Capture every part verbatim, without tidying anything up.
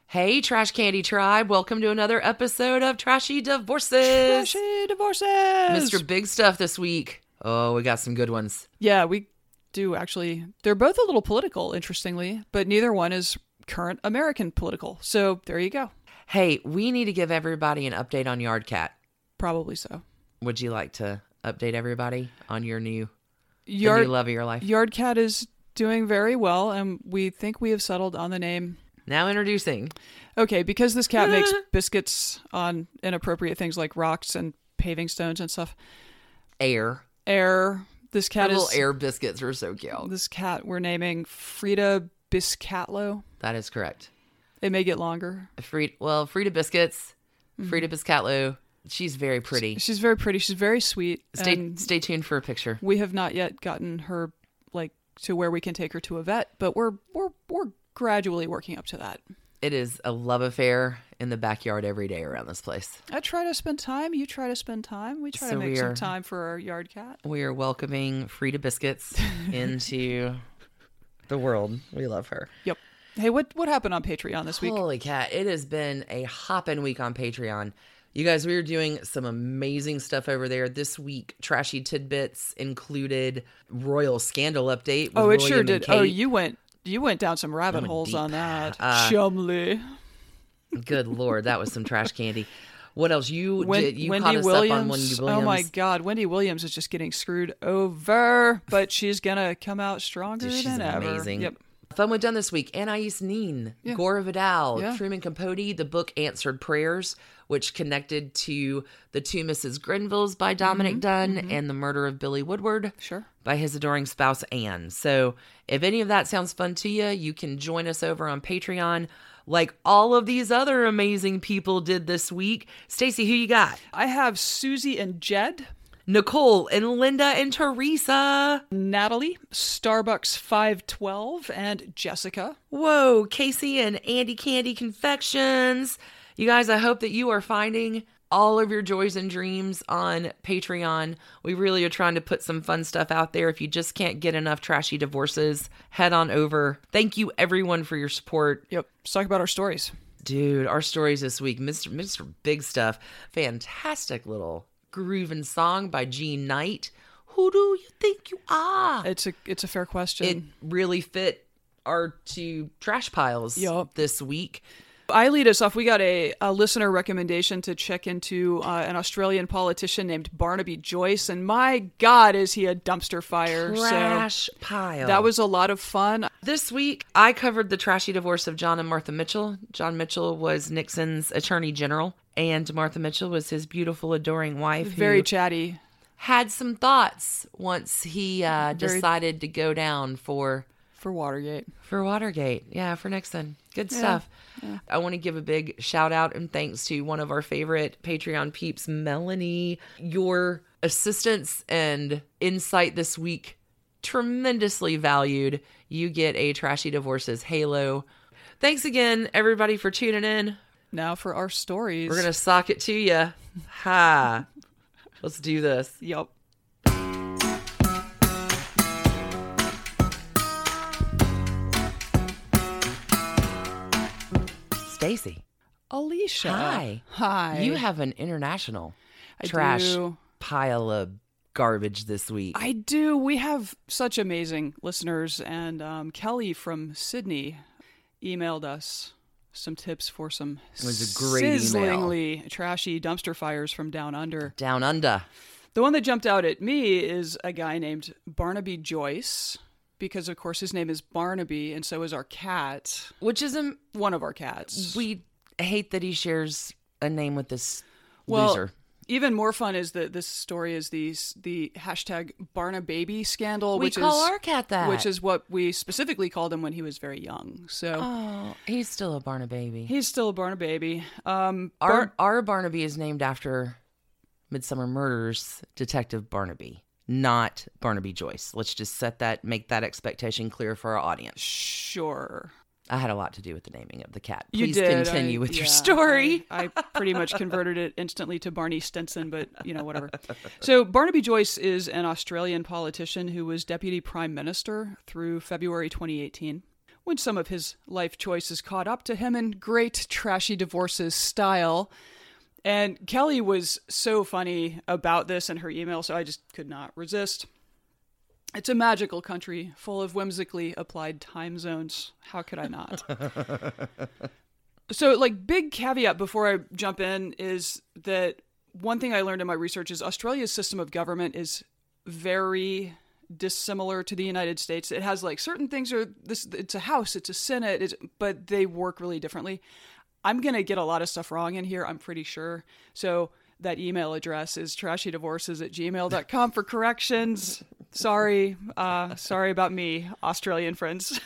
Hey, Trash Candy Tribe. Welcome to another episode of Trashy Divorces. Trashy Divorces. Mister Big Stuff this week. Oh, we got some good ones. Yeah, we do actually. They're both a little political, interestingly, but neither one is current American political. So there you go. Hey, we need to give everybody an update on Yardcat. Probably so. Would you like to update everybody on your new, Yard, the new love of your life? Yardcat is doing very well, and we think we have settled on the name. Now introducing. Okay, because this cat makes biscuits on inappropriate things like rocks and paving stones and stuff. Air. Air. This cat Her is... little air biscuits are so cute. This cat we're naming Frida Biscatlo. That is correct. It may get longer. Frida, well, Frida Biscuits. Mm-hmm. Frida Biscatlo. She's very pretty. She's very pretty. She's very sweet. Stay and stay tuned for a picture. We have not yet gotten her like to where we can take her to a vet, but we're we're we're gradually working up to that. It is a love affair in the backyard every day around this place. I try to spend time. You try to spend time. We try So to make we some are- time for our yard cat. We are welcoming Frida Biscuits into the world. We love her. Yep. Hey, what what happened on Patreon this week? Holy cat, it has been a hopping week on Patreon. You guys, we are doing some amazing stuff over there. This week, Trashy Tidbits included Royal Scandal Update with Oh, it William sure and did. Kate. Oh, you went you went down some rabbit went holes deep. on that. Uh, Chumley. Good Lord, that was some trash candy. What else? You Wen- did you Wendy caught us Williams. up on Wendy Williams. Oh my God, Wendy Williams is just getting screwed over, but she's gonna come out stronger Dude, she's than ever. amazing. Yep. Fun we've done this week. Anais Nin, Yeah. Gore Vidal, Yeah. Truman Capote, the book Answered Prayers, which connected to The Two Missus Grenvilles by Dominic Mm-hmm. Dunn and The Murder of Billy Woodward Sure. by his adoring spouse Anne. So if any of that sounds fun to you, you can join us over on Patreon like all of these other amazing people did this week. Stacy, who you got? I have Susie and Jed, Nicole and Linda and Teresa. Natalie, Starbucks five twelve, and Jessica. Whoa, Casey and Andy Candy Confections. You guys, I hope that you are finding all of your joys and dreams on Patreon. We really are trying to put some fun stuff out there. If you just can't get enough Trashy Divorces, head on over. Thank you, everyone, for your support. Yep. Let's talk about our stories. Dude, our stories this week, Mister Mister Big Stuff. Fantastic little grooving song by Gene Knight. Who do you think you are? It's a it's a fair question. It really fit our two trash piles Yup. this week. I lead us off. We got a, a listener recommendation to check into uh, an Australian politician named Barnaby Joyce, and my God, is he a dumpster fire! Trash So pile. that was a lot of fun. This week, I covered the trashy divorce of John and Martha Mitchell. John Mitchell was Nixon's attorney general, and Martha Mitchell was his beautiful, adoring wife. Very who chatty. had some thoughts once he uh, Very- decided to go down for For Watergate. for Watergate. Yeah, for Nixon. Good stuff. yeah. I want to give a big shout out and thanks to one of our favorite Patreon peeps, Melanie. Your assistance and insight this week, tremendously valued. You get a Trashy Divorces halo. Thanks again, everybody, for tuning in. Now for our stories. We're going to sock it to you. Ha. Let's do this. Yup. Stacy. Alicia. Hi. Hi. You have an international I trash do. pile of garbage this week. I do. We have such amazing listeners, and um, Kelly from Sydney emailed us some tips for some It was a great email. sizzlingly trashy dumpster fires from down under. Down under. The one that jumped out at me is a guy named Barnaby Joyce, because of course his name is Barnaby, and so is our cat, Which is a one of our cats. we hate that he shares a name with this well, loser. even more fun is that this story is the the hashtag Barnababy scandal, We which call is our cat that. which is what we specifically called him when he was very young. So Oh, he's still a Barnababy. he's still a Barnababy. Um, Our Bar- our Barnaby is named after Midsummer Murders Detective Barnaby, not Barnaby Joyce. Let's just set that, make that expectation clear for our audience. sure. I had a lot to do with the naming of the cat. You Please did. continue I- with your yeah, story. I, I pretty much converted it instantly to Barney Stinson, but you know, whatever. So Barnaby Joyce is an Australian politician who was deputy prime minister through February twenty eighteen. when some of his life choices caught up to him in great trashy divorces style. And Kelly was so funny about this in her email, so I just could not resist. It's a magical country full of whimsically applied time zones. How could I not? So, like, big caveat before I jump in is that one thing I learned in my research is Australia's system of government is very dissimilar to the United States. It has, like, certain things are this. It's a house, it's a senate, it's, but they work really differently. I'm gonna get a lot of stuff wrong in here, I'm pretty sure. So that email address is trashydivorces at gmail dot com for corrections. Sorry, uh, sorry about me, Australian friends.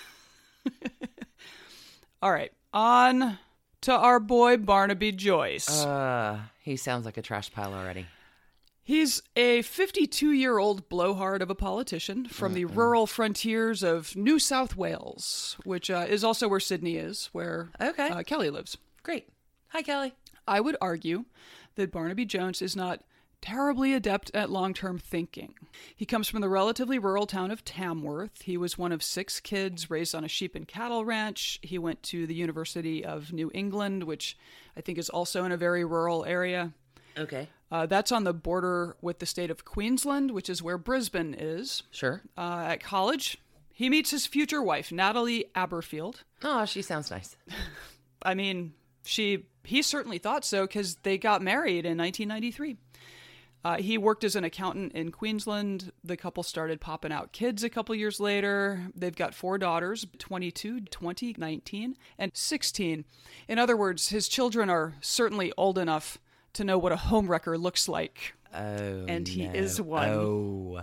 All right, on to our boy Barnaby Joyce. Uh, he sounds like a trash pile already. He's a fifty-two-year-old blowhard of a politician from mm-hmm. the rural frontiers of New South Wales, which uh, is also where Sydney is, where okay. uh, Kelly lives. Great. Hi, Kelly. I would argue that Barnaby Jones is not terribly adept at long-term thinking. He comes from the relatively rural town of Tamworth. He was one of six kids raised on a sheep and cattle ranch. He went to the University of New England, which I think is also in a very rural area. Okay. Uh, that's on the border with the state of Queensland, which is where Brisbane is. Sure. Uh, at college, he meets his future wife, Natalie Aberfield. Oh, she sounds nice. I mean, she he certainly thought so because they got married in nineteen ninety-three. Uh, he worked as an accountant in Queensland. The couple started popping out kids a couple years later. They've got four daughters, twenty-two, twenty, nineteen, and sixteen. In other words, his children are certainly old enough to know what a homewrecker looks like. Oh, And he no. is one. Oh.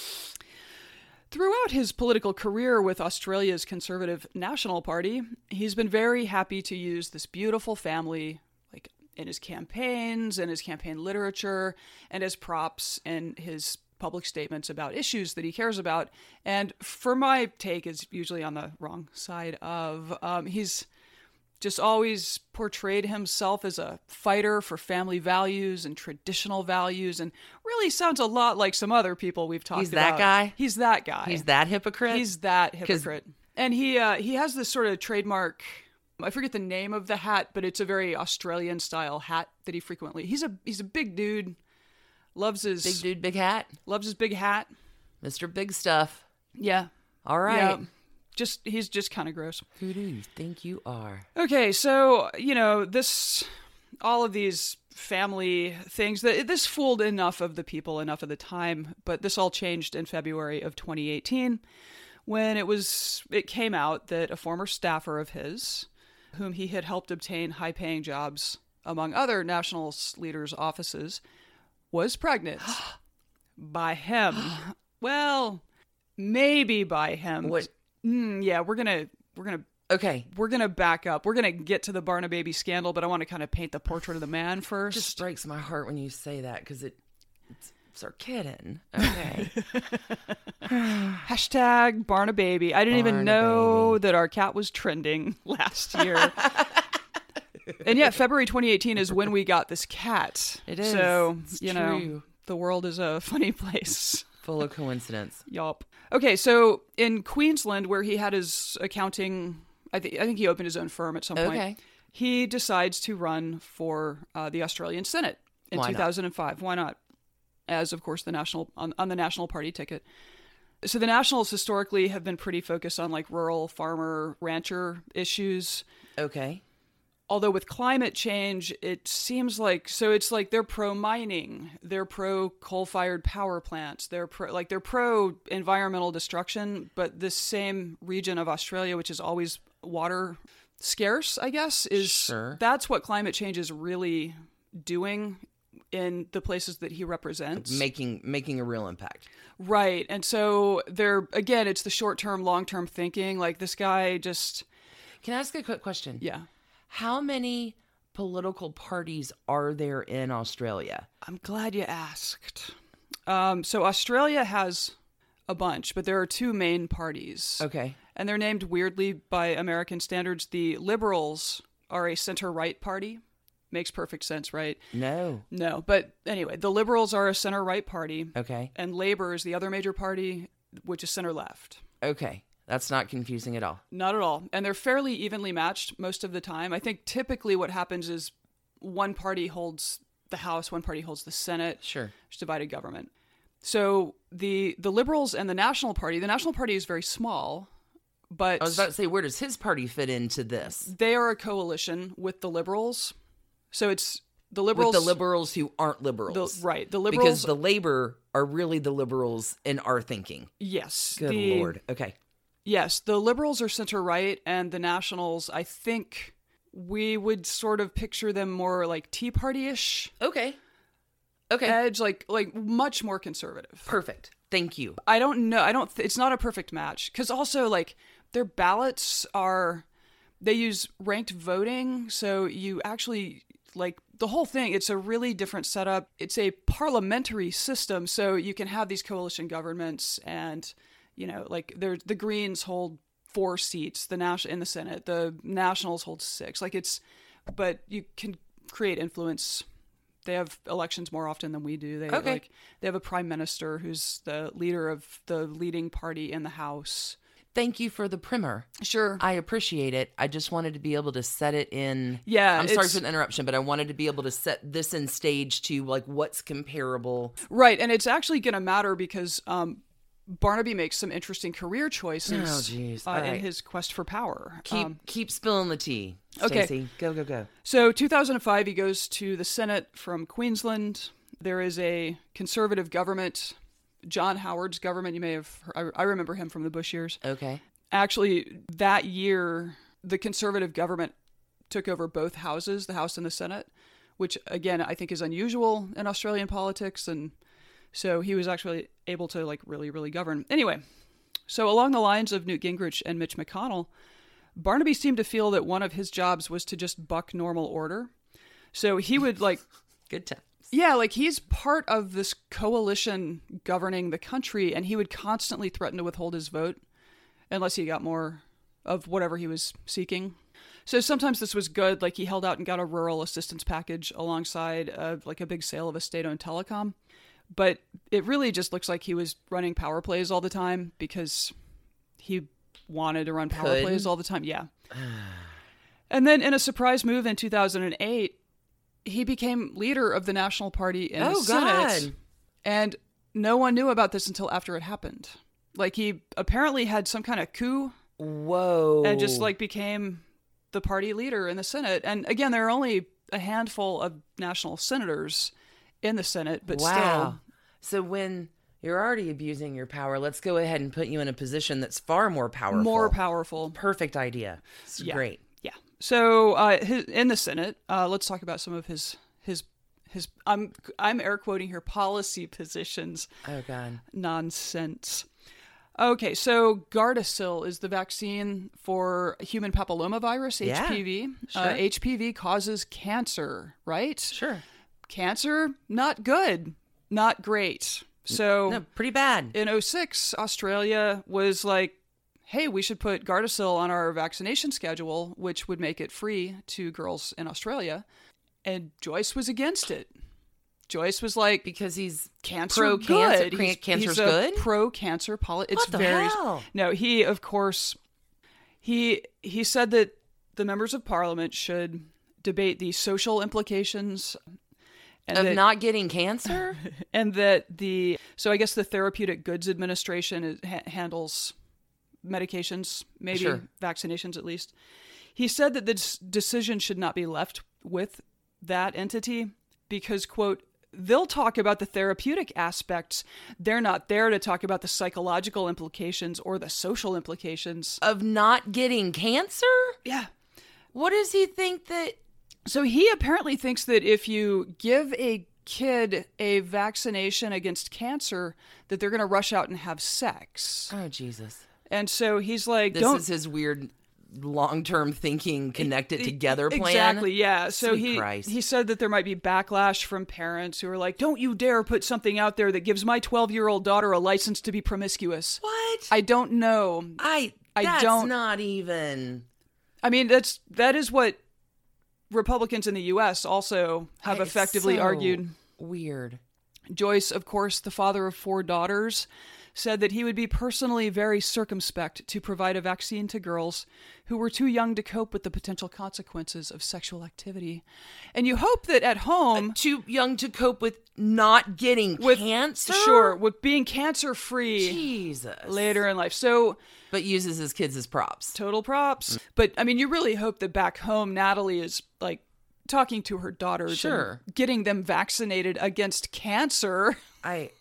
Throughout his political career with Australia's Conservative National Party, he's been very happy to use this beautiful family like in his campaigns and his campaign literature and as props in his public statements about issues that he cares about. And for my take is usually on the wrong side of, um, he's just always portrayed himself as a fighter for family values and traditional values, and really sounds a lot like some other people we've talked He's about. that guy? He's that guy. He's that hypocrite? He's that hypocrite. And he uh, he has this sort of trademark, I forget the name of the hat, but it's a very Australian style hat that he frequently, he's a he's a big dude, loves his... Big dude, big hat? Loves his big hat. Mister Big Stuff. Yeah. All right. Yeah. Just he's just kind of gross. Who do you think you are? Okay, so, you know, this, all of these family things, that this fooled enough of the people enough of the time, but this all changed in February of twenty eighteen when it was, it came out that a former staffer of his, whom he had helped obtain high-paying jobs among other national leaders' offices, was pregnant by him. Well, maybe by him. What? Mm, yeah, we're gonna we're gonna Okay. we're gonna back up. We're gonna get to the Barnaby scandal, but I want to kind of paint the portrait of the man first. It just breaks my heart when you say that because it, it's, it's our kitten. Okay. Hashtag Barnababy. I didn't even know that our cat was trending last year. And yet, February twenty eighteen is when we got this cat. It is. So, It's you true. know, the world is a funny place. Full of coincidence. Yup. Okay, so in Queensland, where he had his accounting, I think I think he opened his own firm at some point. Okay. He decides to run for uh, the Australian Senate in Why two not? thousand five. Why not? As of course the national on, on the National Party ticket. So the Nationals historically have been pretty focused on like rural farmer rancher issues. Okay. Although with climate change, it seems like, so it's like they're pro mining, they're pro coal fired power plants, they're pro, like they're pro environmental destruction, but this same region of Australia, which is always water scarce, I guess, is Sure. that's what climate change is really doing in the places that he represents. Making making a real impact. Right. And so they're, again, it's the short term, long term thinking. Like this guy just, Can I ask a quick question? yeah. How many political parties are there in Australia? I'm glad you asked. Um, so Australia has a bunch, but there are two main parties. Okay. And they're named weirdly by American standards. The Liberals are a center-right party. Makes perfect sense, right? No. No, but anyway, the Liberals are a center-right party. Okay. And Labour is the other major party, which is center-left. Okay. That's not confusing at all. Not at all. And they're fairly evenly matched most of the time. I think typically what happens is one party holds the House, one party holds the Senate. Sure. It's divided government. So the the Liberals and the National Party, the National Party is very small, but I was about to say, where does his party fit into this? they are a coalition with the Liberals. So it's the Liberals. With the liberals who aren't liberals. The, right. The Liberals. Because the Labor are really the liberals in our thinking. Yes. Good the, Lord. Okay. Yes. The Liberals are center-right, and the Nationals, I think we would sort of picture them more like Tea Party-ish. Okay. Okay. Edge, like like much more conservative. Perfect. Thank you. I don't know. I don't. Th- it's not a perfect match because also like their ballots are, they use ranked voting, so you actually like the whole thing. It's a really different setup. It's a parliamentary system, so you can have these coalition governments, and you know, like they're the Greens hold four seats, the national in the Senate, the Nationals hold six. Like it's, but you can create influence. They have elections more often than we do. They Okay. like they have a prime minister who's the leader of the leading party in the House. Thank you for the primer. Sure. I appreciate it. I just wanted to be able to set it in. Yeah, I'm sorry it's- for the interruption, but I wanted to be able to set this in stage to like what's comparable. Right, and it's actually going to matter because um, Barnaby makes some interesting career choices Oh, jeez. uh, All in right. his quest for power. Keep Um, keep spilling the tea. Okay. Stacey. Go, go, go. So two thousand five, he goes to the Senate from Queensland. There is a conservative government, John Howard's government. You may have, I, I remember him from the Bush years. Okay. Actually, that year, the conservative government took over both houses, the House and the Senate, which again, I think is unusual in Australian politics. And so he was actually able to like really, really govern. Anyway, so along the lines of Newt Gingrich and Mitch McConnell, Barnaby seemed to feel that one of his jobs was to just buck normal order. So he would like, Good times. yeah, like he's part of this coalition governing the country, and he would constantly threaten to withhold his vote unless he got more of whatever he was seeking. So sometimes this was good, like he held out and got a rural assistance package alongside of like a big sale of a state-owned telecom. But it really just looks like he was running power plays all the time because he wanted to run power Could. plays all the time. Yeah. And then in a surprise move in two thousand eight, he became leader of the National Party in Oh, the Senate. God. And no one knew about this until after it happened. Like he apparently had some kind of coup Whoa. and just like became the party leader in the Senate. And again, there are only a handful of national senators in the Senate, but wow. So when you're already abusing your power, let's go ahead and put you in a position that's far more still powerful. more powerful. Perfect idea. It's Yeah. great. Yeah. So uh, his, in the Senate, uh, let's talk about some of his his his. I'm I'm air quoting here policy positions. Oh, God. Nonsense. Okay, so Gardasil is the vaccine for human papillomavirus, Yeah, H P V. sure. Uh, H P V causes cancer, right? Sure. Cancer, not good, not great. So No, pretty bad. in oh six, Australia was like, hey, we should put Gardasil on our vaccination schedule, which would make it free to girls in Australia. And Joyce was against it. Joyce was like, Because he's cancer pro-cancer. good. Cran- He's- cancer's he's a good? Pro-cancer policy. It's What the very hell? no. He of course he he said that the members of Parliament should debate the social implications and of that, not getting cancer? and that the so I guess the Therapeutic Goods Administration is, ha- handles medications, maybe Sure. vaccinations at least. He said that this decision should not be left with that entity because, quote, they'll talk about the therapeutic aspects. They're not there to talk about the psychological implications or the social implications. Of not getting cancer? Yeah. What does he think that... So he apparently thinks that if you give a kid a vaccination against cancer, that they're going to rush out and have sex. Oh, Jesus. And so he's like, This don't... is his weird long-term thinking, connected together plan. Exactly, yeah. So Sweet he Christ. he said that there might be backlash from parents who are like, don't you dare put something out there that gives my twelve-year-old daughter a license to be promiscuous. What? I don't know. I, I that's don't- not even... I mean, that's that is what Republicans in the U S also have It's effectively so argued. Weird. Joyce, of course, the father of four daughters, said that he would be personally very circumspect to provide a vaccine to girls who were too young to cope with the potential consequences of sexual activity. And you hope that at home... Uh, too young to cope with not getting with, cancer? Sure, with being cancer-free Jesus. later in life. So... But uses his kids as props. Total props. Mm. But, I mean, you really hope that back home, Natalie is, like, talking to her daughters sure. and getting them vaccinated against cancer. I...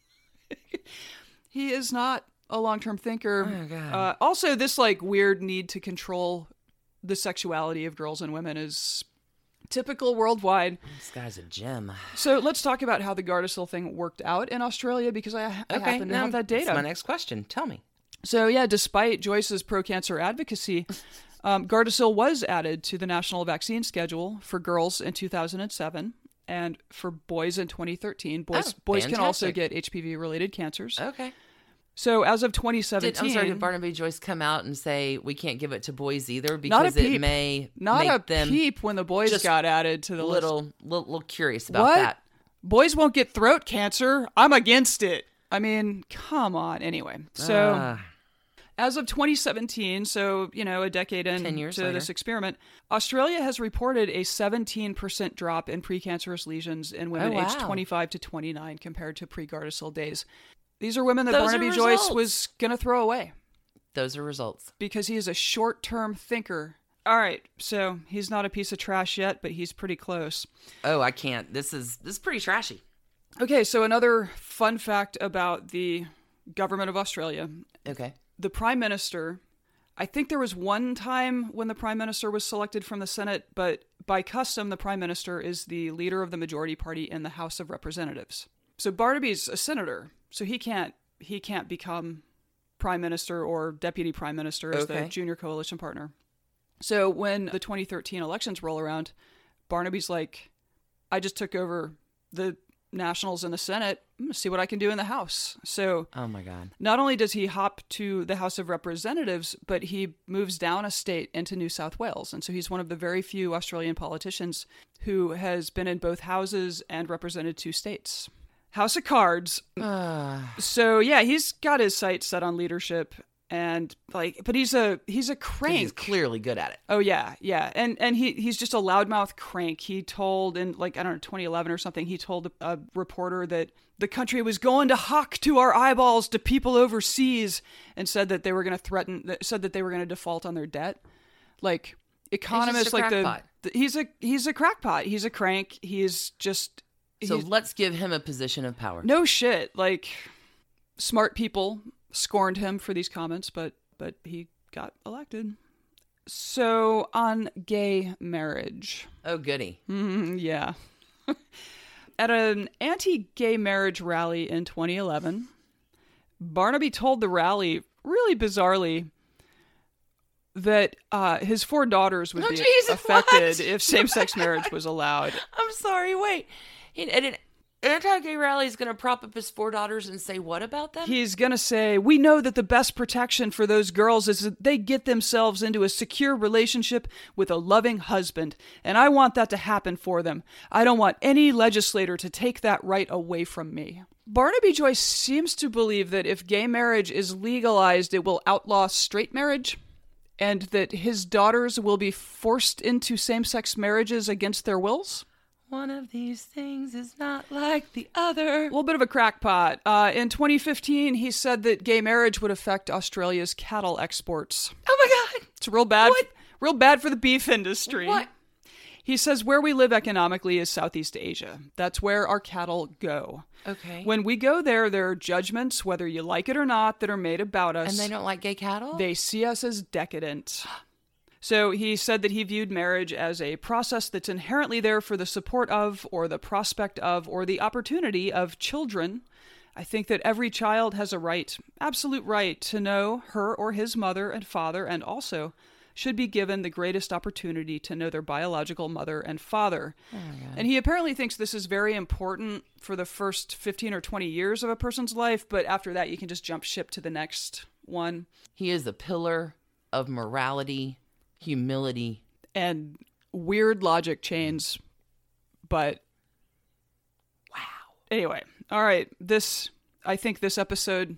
He is not a long-term thinker. Oh, God. Uh, also, this, like, weird need to control the sexuality of girls and women is typical worldwide. This guy's a gem. So let's talk about how the Gardasil thing worked out in Australia, because I, I okay, happen to now, have that data. That's my next question. Tell me. So, yeah, despite Joyce's pro-cancer advocacy, um, Gardasil was added to the national vaccine schedule for girls in two thousand seven and for boys in twenty thirteen. Boys, oh, boys can also fantastic. get H P V-related cancers. Okay. So, as of twenty seventeen... Did, I'm sorry, did Barnaby Joyce come out and say we can't give it to boys either not because a peep. it may Not make a them peep when the boys just got added to the little, list. little, little curious about What? that. Boys won't get throat cancer. I'm against it. I mean, come on. Anyway, so... Uh. As of twenty seventeen, so, you know, a decade Ten years into later. this experiment, Australia has reported a seventeen percent drop in precancerous lesions in women Oh, wow. aged twenty-five to twenty-nine compared to pre-Gardasil days. These are women that Those are Barnaby Joyce results. was going to throw away Those are results. because he is a short-term thinker. All right, so he's not a piece of trash yet, but he's pretty close. Oh, I can't. This is this is pretty trashy. Okay, so another fun fact about the government of Australia. Okay. The Prime Minister, I think there was one time when the Prime Minister was selected from the Senate, but by custom, the Prime Minister is the leader of the majority party in the House of Representatives. So Barnaby's a senator, so he can't he can't become Prime Minister or Deputy Prime Minister as Okay. the junior coalition partner. So when the twenty thirteen elections roll around, Barnaby's like, I just took over the Nationals in the Senate. I'm going to see what I can do in the House. So Oh my God. not only does he hop to the House of Representatives, but he moves down a state into New South Wales. And so he's one of the very few Australian politicians who has been in both houses and represented two states. House of Cards. Uh, So yeah, he's got his sights set on leadership, and like, but he's a he's a 'cause crank. he's clearly good at it. Oh yeah, yeah, and and he he's just a loudmouth crank. He told in like I don't know twenty eleven or something. He told a, a reporter that the country was going to hock to our eyeballs to people overseas, and said that they were going to threaten. Said that they were going to default on their debt. Like economists, a like the, crackpot. the he's a he's a crackpot. He's a crank. He's just So he's, let's give him a position of power. no shit. Like smart people scorned him for these comments, but but he got elected. So on gay marriage. Oh, goody. Mm, yeah. At an anti-gay marriage rally in twenty eleven, Barnaby told the rally, really bizarrely, that uh, his four daughters would Oh, be Jesus, affected what? if same-sex marriage was allowed. I'm sorry. Wait. He, and an anti-gay rally is going to prop up his four daughters and say what about them? He's going to say, we know that the best protection for those girls is that they get themselves into a secure relationship with a loving husband. And I want that to happen for them. I don't want any legislator to take that right away from me. Barnaby Joyce seems to believe that if gay marriage is legalized, it will outlaw straight marriage, and that his daughters will be forced into same-sex marriages against their wills. One of these things is not like the other. A little bit of a crackpot. Uh, in twenty fifteen, he said that gay marriage would affect Australia's cattle exports. Oh my God. It's real bad, What? real bad for the beef industry. What? He says where we live economically is Southeast Asia. That's where our cattle go. Okay. When we go there, there are judgments, whether you like it or not, that are made about us. And they don't like gay cattle? They see us as decadent. So he said that he viewed marriage as a process that's inherently there for the support of, or the prospect of, or the opportunity of children. I think that every child has a right, absolute right, to know her or his mother and father, and also should be given the greatest opportunity to know their biological mother and father. Oh my God. And he apparently thinks this is very important for the first fifteen or twenty years of a person's life, but after that you can just jump ship to the next one. He is a pillar of morality, humility, and weird logic chains, but wow. Anyway, all right, this, I think this episode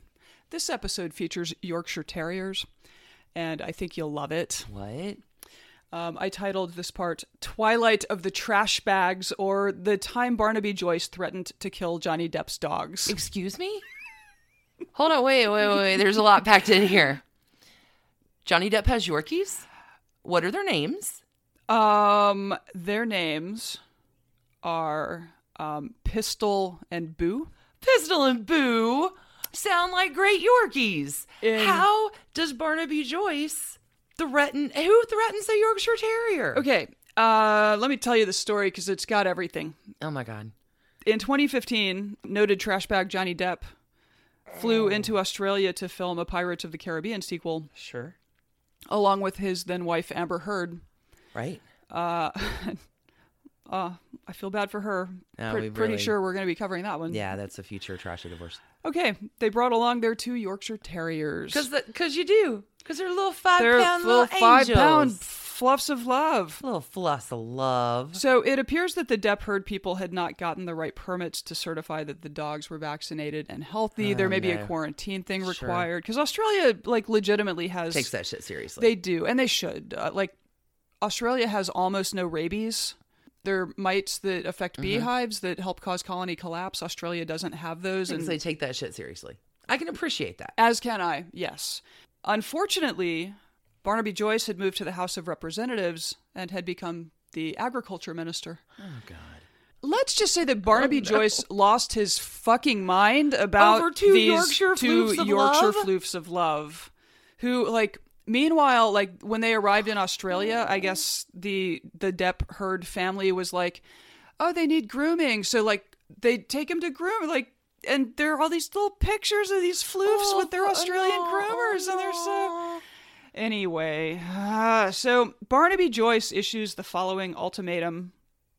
This episode features Yorkshire Terriers, and I think you'll love it. What? Um, I titled this part, Twilight of the Trash Bags, or The Time Barnaby Joyce Threatened to Kill Johnny Depp's Dogs. Excuse me? Hold on, wait, wait, wait. There's a lot packed in here. Johnny Depp has Yorkies? What are their names? Um, their names are um, Pistol and Boo. Pistol and Boo sound like great Yorkies. In- How does Barnaby Joyce threaten? Who threatens a Yorkshire Terrier? Okay, uh, let me tell you the story because it's got everything. Oh my God. In twenty fifteen, noted trash bag Johnny Depp flew into Australia to film a Pirates of the Caribbean sequel, Sure. along with his then wife Amber Heard. Right. Uh, uh, I feel bad for her. No, Pre- we pretty really- sure we're going to be covering that one. Yeah, that's a future trashy divorce. Okay, they brought along their two Yorkshire Terriers. Because because you do. Because they're little five they're pound little little five angels. pound fluffs of love. Little floss of love. So it appears that the Depp Heard people had not gotten the right permits to certify that the dogs were vaccinated and healthy. Oh, there may be no. a quarantine thing Sure. required because Australia, like, legitimately has Takes that shit seriously. They do, and they should. Uh, like, Australia has almost no rabies. There are mites that affect Mm-hmm. beehives that help cause colony collapse. Australia doesn't have those, Because and they take that shit seriously. I can appreciate that. as can I. Yes, unfortunately, Barnaby Joyce had moved to the House of Representatives and had become the agriculture minister. Oh, God. Let's just say that Barnaby Oh, no. Joyce lost his fucking mind about Over two these Yorkshire two floofs of Yorkshire love? floofs of love, who, like, meanwhile, like, when they arrived in Australia, I guess the the Depp Heard family was like, oh, they need grooming, so, like, they take him to groom, like, and there are all these little pictures of these floofs Oh, with their Australian no, groomers, and they're so. no. Anyway, uh, so Barnaby Joyce issues the following ultimatum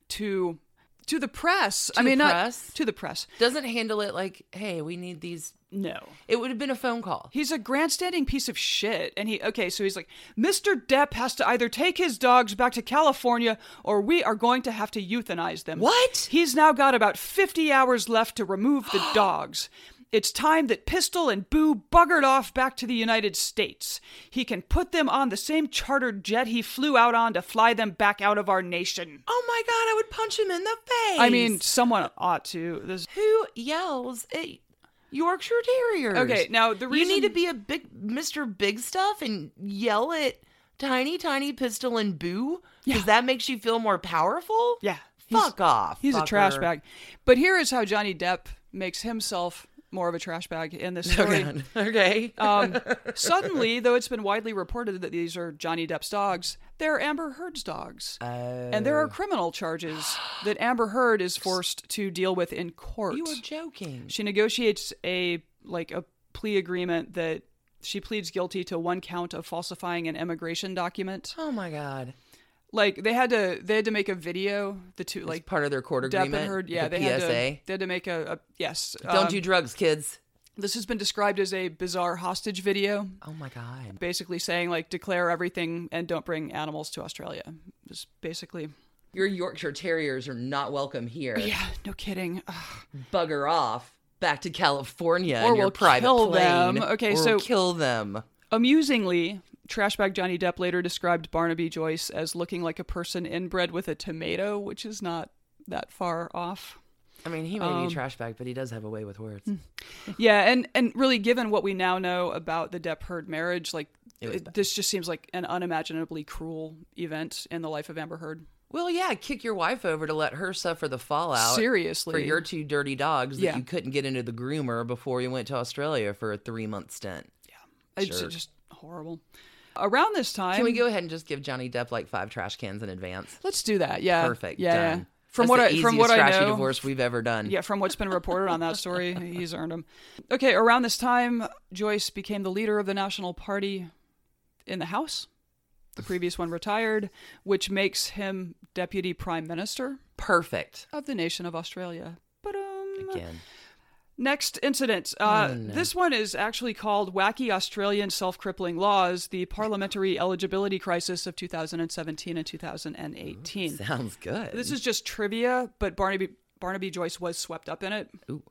to to the press. To I mean, the not press? to the press. Doesn't handle it like, hey, we need these. No. It would have been a phone call. He's a grandstanding piece of shit. And he, okay, so he's like, Mister Depp has to either take his dogs back to California or we are going to have to euthanize them. What? He's now got about fifty hours left to remove the dogs. It's time that Pistol and Boo buggered off back to the United States. He can put them on the same chartered jet he flew out on to fly them back out of our nation. Oh my God, I would punch him in the face. I mean, someone ought to. This, who yells at Yorkshire Terriers? Okay, now the reason- You need to be a big Mister Big Stuff and yell at tiny, tiny Pistol and Boo? Because Yeah. that makes you feel more powerful? yeah. Fuck off. He's a fucker. trash bag. But here is how Johnny Depp makes himself more of a trash bag in this story. Okay. okay. um, suddenly, though it's been widely reported that these are Johnny Depp's dogs, they're Amber Heard's dogs. Oh. And there are criminal charges that Amber Heard is forced to deal with in court. You were joking. She negotiates a like a plea agreement that she pleads guilty to one count of falsifying an immigration document. Oh my God. Like they had to they had to make a video, the two Like like part of their court Depp agreement. and Heard, yeah, the they P S A. had to they had to make a, a yes. Don't um, do drugs, kids. This has been described as a bizarre hostage video, Oh my God. basically saying like declare everything and don't bring animals to Australia. Just basically. Your Yorkshire Terriers are not welcome here. Yeah, no kidding. Ugh. Bugger off back to California Or in your we'll private kill plane. them. Okay, or so- kill them. Amusingly, Trashbag Johnny Depp later described Barnaby Joyce as looking like a person inbred with a tomato, which is not that far off. I mean, he may Um, be a trash bag, but he does have a way with words. Yeah, and, and really, given what we now know about the Depp Heard marriage, like It was it- bad. this just seems like an unimaginably cruel event in the life of Amber Heard. Well, yeah, kick your wife over to let her suffer the fallout. Seriously. For your two dirty dogs that Yeah. you couldn't get into the groomer before you went to Australia for a three-month stint. It's Sure. just horrible. Around this time, Can we go ahead and just give Johnny Depp like five trash cans in advance? Let's do that. Yeah, Perfect. Yeah, Done. yeah. From That's what the I easiest from what I trashy know, divorce we've ever done. yeah, from what's been reported on that story, he's earned them. Okay, around this time, Joyce became the leader of the National Party in the House. The previous one retired, which makes him Deputy Prime Minister Perfect. of the nation of Australia. But um, Again. next incident. Uh, Oh, no. This one is actually called Wacky Australian Self-Crippling Laws, the Parliamentary Eligibility Crisis of two thousand seventeen and two thousand eighteen. Sounds good. This is just trivia, but Barnaby Barnaby Joyce was swept up in it. Ooh.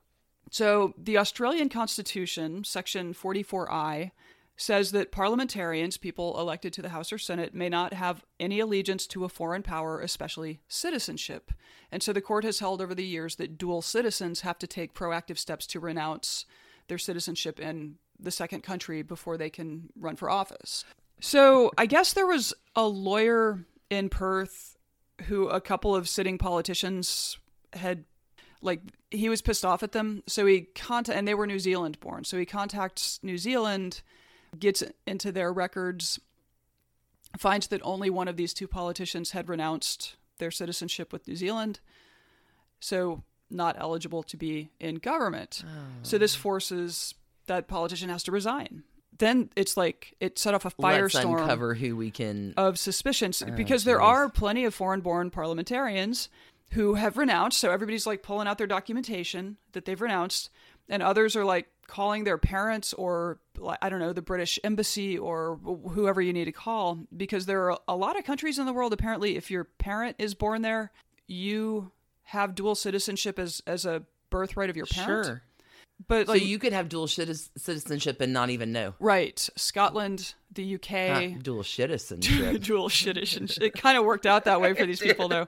So the Australian Constitution, Section forty-four I, says that parliamentarians, people elected to the House or Senate, may not have any allegiance to a foreign power, especially citizenship. And so the court has held over the years that dual citizens have to take proactive steps to renounce their citizenship in the second country before they can run for office. So I guess there was a lawyer in Perth who a couple of sitting politicians had, like, he was pissed off at them. So he contact, and they were New Zealand born. So he contacts New Zealand, gets into their records, finds that only one of these two politicians had renounced their citizenship with New Zealand, so not eligible to be in government. Oh. So this forces that politician has to resign. Then it's like it set off a firestorm. Let's uncover who we can of suspicions oh, because geez. there are plenty of foreign-born parliamentarians who have renounced. So everybody's like pulling out their documentation that they've renounced, and others are like calling their parents or, I don't know, the British embassy or whoever you need to call, because there are a lot of countries in the world, apparently, if your parent is born there, you have dual citizenship as, as a birthright of your parent. Sure. But like, so you could have dual citizenship and not even know. Right. Scotland, the U K. Huh, dual citizenship. Dual citizenship. It kind of worked out that way for these people, though.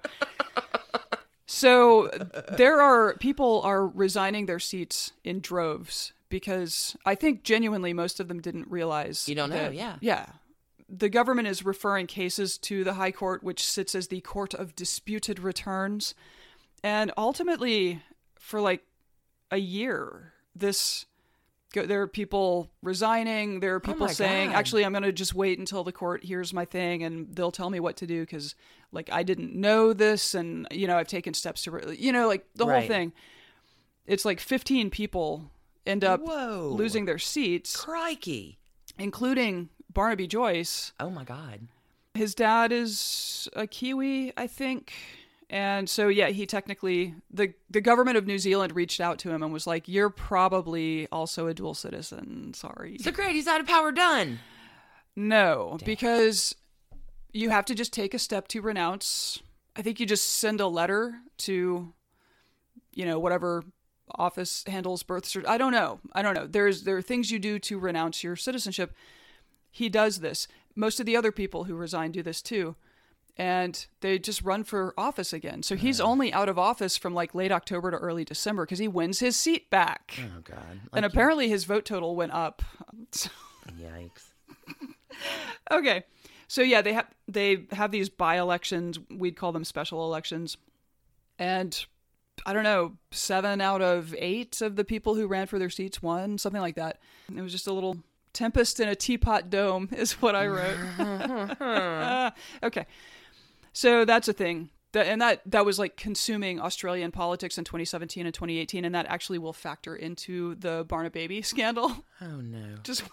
So there are people are resigning their seats in droves because I think genuinely most of them didn't realize. You don't know, that, yeah. Yeah. The government is referring cases to the High Court, which sits as the Court of Disputed Returns. And ultimately, for like a year, this there are people resigning. There are people oh saying, God. actually, I'm going to just wait until the court hears my thing and they'll tell me what to do because, like, I didn't know this and, you know, I've taken steps to, re-, you know, like the right. whole thing. It's like fifteen people end up Whoa. losing their seats. Crikey. Including Barnaby Joyce. Oh, my God. His dad is a Kiwi, I think. And so, yeah, he technically, the, the government of New Zealand reached out to him and was like, you're probably also a dual citizen. Sorry. So great. He's out of power. Done. No, Damn. Because you have to just take a step to renounce. I think you just send a letter to, you know, whatever office handles birth certificate. I don't know. I don't know. There's, there are things you do to renounce your citizenship. He does this. Most of the other people who resign do this too. And they just run for office again. So he's only out of office from like late October to early December because he wins his seat back. Oh, God. Like and apparently his vote total went up. Yikes. Okay. So yeah, they have they have these by-elections. We'd call them special elections. And I don't know, seven out of eight of the people who ran for their seats won, something like that. It was just a little tempest in a teapot dome is what I wrote. uh, okay. So that's a thing. That, and that, that was like consuming Australian politics in twenty seventeen and twenty eighteen. And that actually will factor into the Barnaby scandal. Oh, no. Just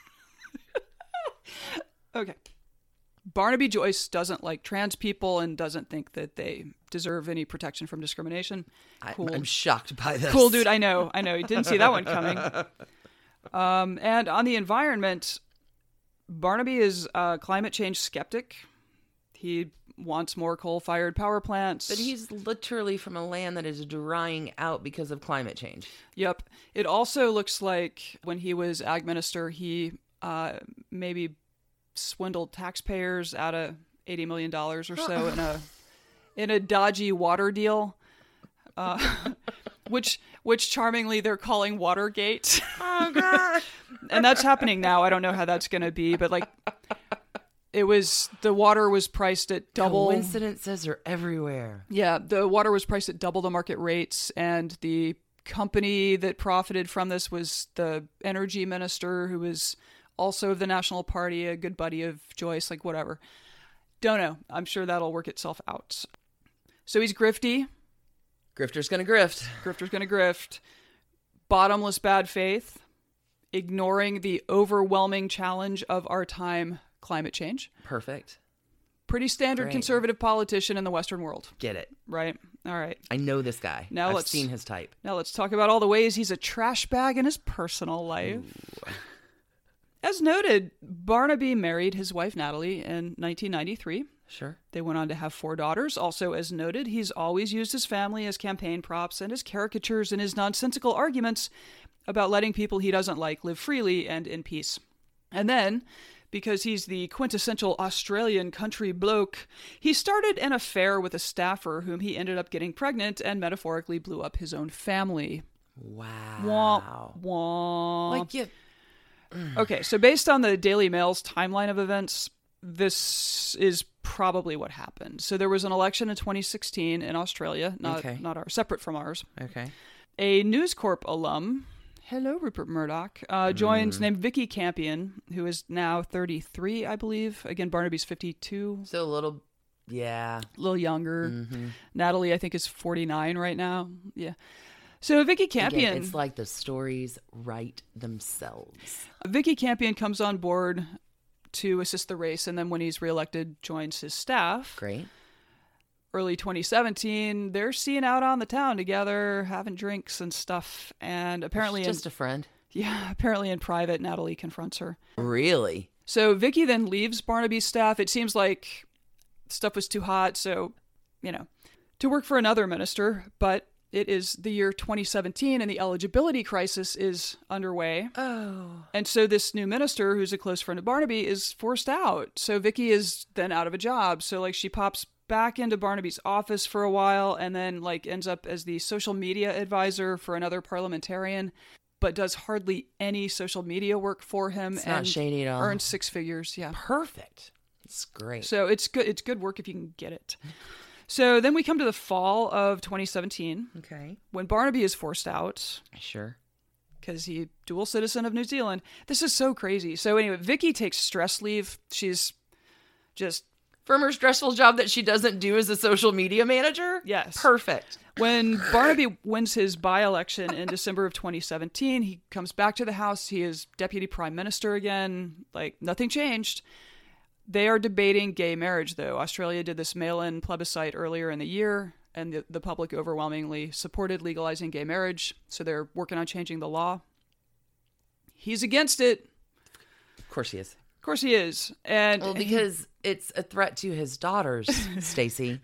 okay. Barnaby Joyce doesn't like trans people and doesn't think that they deserve any protection from discrimination. Cool. I, I'm shocked by this. Cool, dude. I know. I know. You didn't see that one coming. Um, and on the environment, Barnaby is a climate change skeptic. He wants more coal-fired power plants. But he's literally from a land that is drying out because of climate change. Yep. It also looks like when he was ag minister, he uh, maybe swindled taxpayers out of eighty million dollars or so in a in a dodgy water deal, uh, which which charmingly they're calling Watergate. Oh, God. And that's happening now. I don't know how that's going to be, but like it was, the water was priced at double. Coincidences are everywhere. Yeah, the water was priced at double the market rates, and the company that profited from this was the energy minister, who was also of the National Party, a good buddy of Joyce, like whatever. Don't know. I'm sure that'll work itself out. So he's grifty. Grifter's gonna grift. Grifter's gonna grift. Bottomless bad faith. Ignoring the overwhelming challenge of our time, climate change. Perfect. Pretty standard Great. Conservative politician in the Western world. Get it. Right. All right. I know this guy. Now I've let's, seen his type. Now let's talk about all the ways he's a trash bag in his personal life. Ooh. As noted, Barnaby married his wife Natalie in nineteen ninety-three. Sure. They went on to have four daughters. Also, as noted, he's always used his family as campaign props and his caricatures and his nonsensical arguments about letting people he doesn't like live freely and in peace. And then, because he's the quintessential Australian country bloke, he started an affair with a staffer whom he ended up getting pregnant and metaphorically blew up his own family. Wow. Womp, womp. Like, you... Okay, so based on the Daily Mail's timeline of events, this is probably what happened. So there was an election in twenty sixteen in Australia, not Okay. not ours, separate from ours. Okay. A News Corp alum, hello Rupert Murdoch, uh, joins named Vicky Campion, who is now thirty-three, I believe. Again, Barnaby's fifty-two, So a little... Yeah. a little younger. Mm-hmm. Natalie, I think, is forty-nine right now. Yeah. So Vicky Campion... Again, it's like the stories write themselves. Vicky Campion comes on board to assist the race, and then when he's reelected, joins his staff. Great. Early twenty seventeen, they're seen out on the town together, having drinks and stuff. And apparently, She's just in, a friend. yeah, apparently in private, Natalie confronts her. Really? So Vicky then leaves Barnaby's staff. It seems like stuff was too hot, so you know, to work for another minister. But it is the year twenty seventeen, and the eligibility crisis is underway. Oh. And so this new minister, who's a close friend of Barnaby, is forced out. So Vicky is then out of a job. So like she pops back into Barnaby's office for a while and then like ends up as the social media advisor for another parliamentarian, but does hardly any social media work for him. It's and not shady at all. earns six figures. Yeah. Perfect. It's great. So it's good. It's good work if you can get it. So then we come to the fall of twenty seventeen Okay. when Barnaby is forced out. Sure. Because he dual citizen of New Zealand. This is so crazy. So anyway, Vicky takes stress leave. She's just From her stressful job that she doesn't do as a social media manager? Yes. Perfect. when Barnaby wins his by-election in December of twenty seventeen, he comes back to the House. He is deputy prime minister again. Like nothing changed. They are debating gay marriage, though. Australia did this mail-in plebiscite earlier in the year, and the, the public overwhelmingly supported legalizing gay marriage. So they're working on changing the law. He's against it. Of course he is. Of course he is. And Well, because it's a threat to his daughters, Stacey.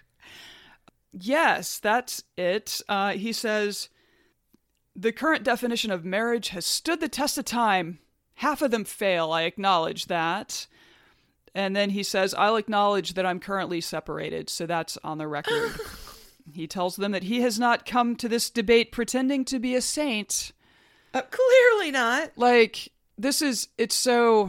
Yes, that's it. Uh, he says, the current definition of marriage has stood the test of time. Half of them fail. I acknowledge that. And then he says, I'll acknowledge that I'm currently separated. So that's on the record. He tells them that he has not come to this debate pretending to be a saint. Uh, clearly not. Like, this is, it's so,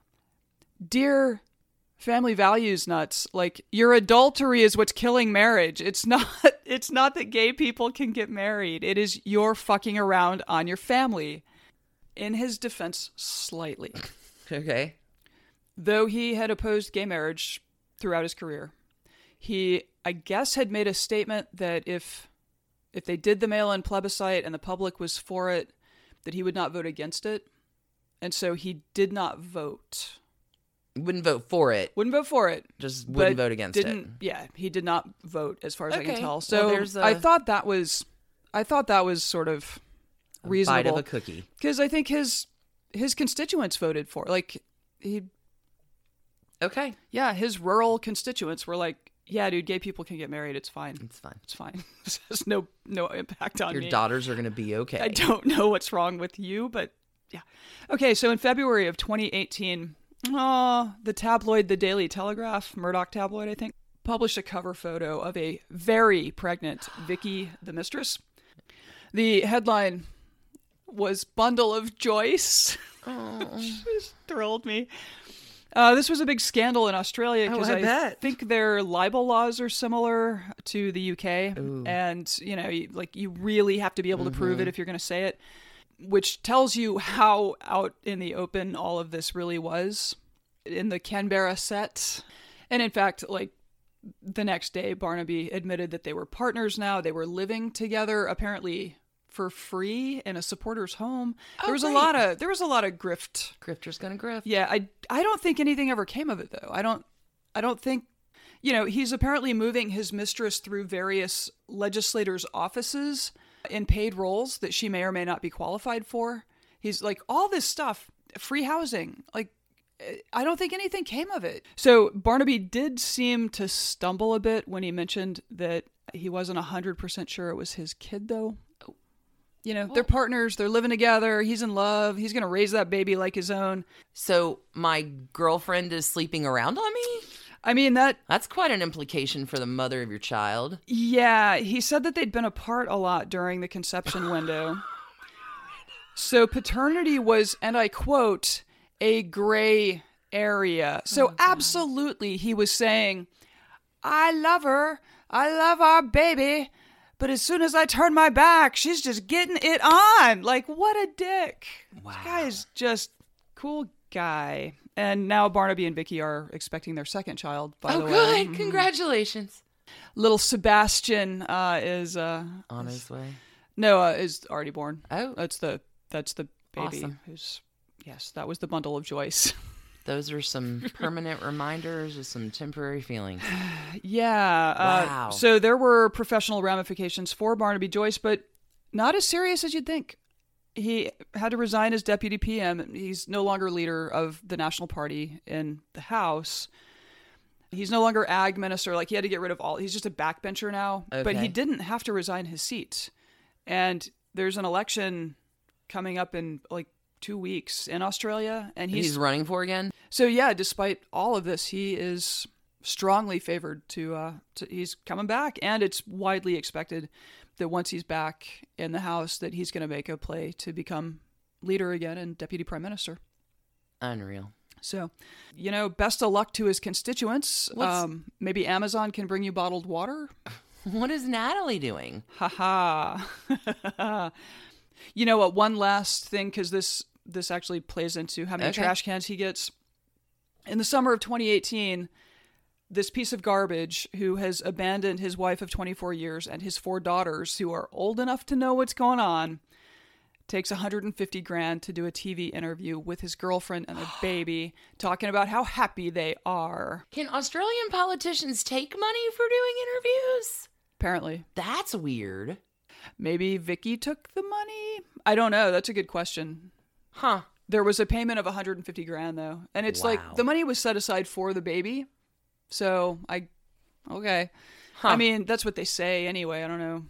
dear family values nuts, like, your adultery is what's killing marriage. It's not, it's not that gay people can get married. It is your fucking around on your family. In his defense, slightly. Okay. Though he had opposed gay marriage throughout his career, he, I guess, had made a statement that if if they did the mail-in plebiscite and the public was for it, that he would not vote against it. And so he did not vote. Wouldn't vote for it. Wouldn't vote for it. Just wouldn't but vote against didn't, it. Yeah, he did not vote as far as I can Okay. tell. Well, So there's a- I thought that was, I thought that was sort of reasonable. Bite of a cookie. Because I think his his constituents voted for, like, he, Okay. yeah, his rural constituents were like, yeah, dude, gay people can get married. It's fine. It's fine. It's fine. This has no no impact on Your me. daughters are going to be okay. I don't know what's wrong with you, but yeah. Okay, so in February of twenty eighteen, oh, the tabloid The Daily Telegraph, Murdoch tabloid, I think, published a cover photo of a very pregnant Vicky, the mistress. The headline was Bundle of Joyce. Oh. Just thrilled me. Uh, this was a big scandal in Australia because Oh, I I, bet. think their libel laws are similar to the U K. Ooh. And, you know, you, like you really have to be able to prove it if you're going to say it, which tells you how out in the open all of this really was in the Canberra set. And in fact, like the next day, Barnaby admitted that they were partners now. They were living together, apparently for free in a supporter's home. Oh, there was great. a lot of there was a lot of grift. Grifter's going to grift. Yeah, I I don't think anything ever came of it though. I don't I don't think, you know, he's apparently moving his mistress through various legislators' offices in paid roles that she may or may not be qualified for. He's like all this stuff, free housing. Like I don't think anything came of it. So Barnaby did seem to stumble a bit when he mentioned that he wasn't one hundred percent sure it was his kid, though. You know, they're partners, they're living together, he's in love, he's going to raise that baby like his own. So my girlfriend is sleeping around on me? I mean, that... That's quite an implication for the mother of your child. Yeah, he said that they'd been apart a lot during the conception window. So paternity was, and I quote, a gray area. So oh, absolutely, he was saying, I love her, I love our baby, but as soon as I turn my back, she's just getting it on. Like, what a dick. Wow. This guy is just cool guy. And now Barnaby and Vicky are expecting their second child, by oh, the way. Oh, good. Congratulations. Little Sebastian uh, is... Uh, on is, his way? No, uh, is already born. Oh. That's the that's the baby. Awesome. Who's, yes, that was the bundle of joys. Those are some permanent reminders of some temporary feelings. Yeah. Wow. Uh, so there were professional ramifications for Barnaby Joyce, but not as serious as you'd think. He had to resign as deputy P M. He's no longer leader of the National Party in the House. He's no longer ag minister. Like, he had to get rid of all... He's just a backbencher now. Okay. But he didn't have to resign his seat. And there's an election coming up in, like, two weeks in Australia. And he's, he's running for again? So, yeah, despite all of this, he is strongly favored to... Uh, to he's coming back. And it's widely expected that once he's back in the House, that he's going to make a play to become leader again and deputy prime minister. Unreal. So, you know, best of luck to his constituents. Um, maybe Amazon can bring you bottled water. What is Natalie doing? Ha ha. You know what? One last thing, because this this actually plays into how many okay. trash cans he gets. In the summer of twenty eighteen, this piece of garbage who has abandoned his wife of twenty-four years and his four daughters who are old enough to know what's going on takes one hundred fifty grand to do a T V interview with his girlfriend and a baby, talking about how happy they are. Can Australian politicians take money for doing interviews? Apparently. That's weird. Maybe Vicky took the money? I don't know. That's a good question. Huh. There was a payment of one hundred fifty grand though. And it's wow. like the money was set aside for the baby. So I, okay. Huh. I mean, that's what they say anyway. I don't know.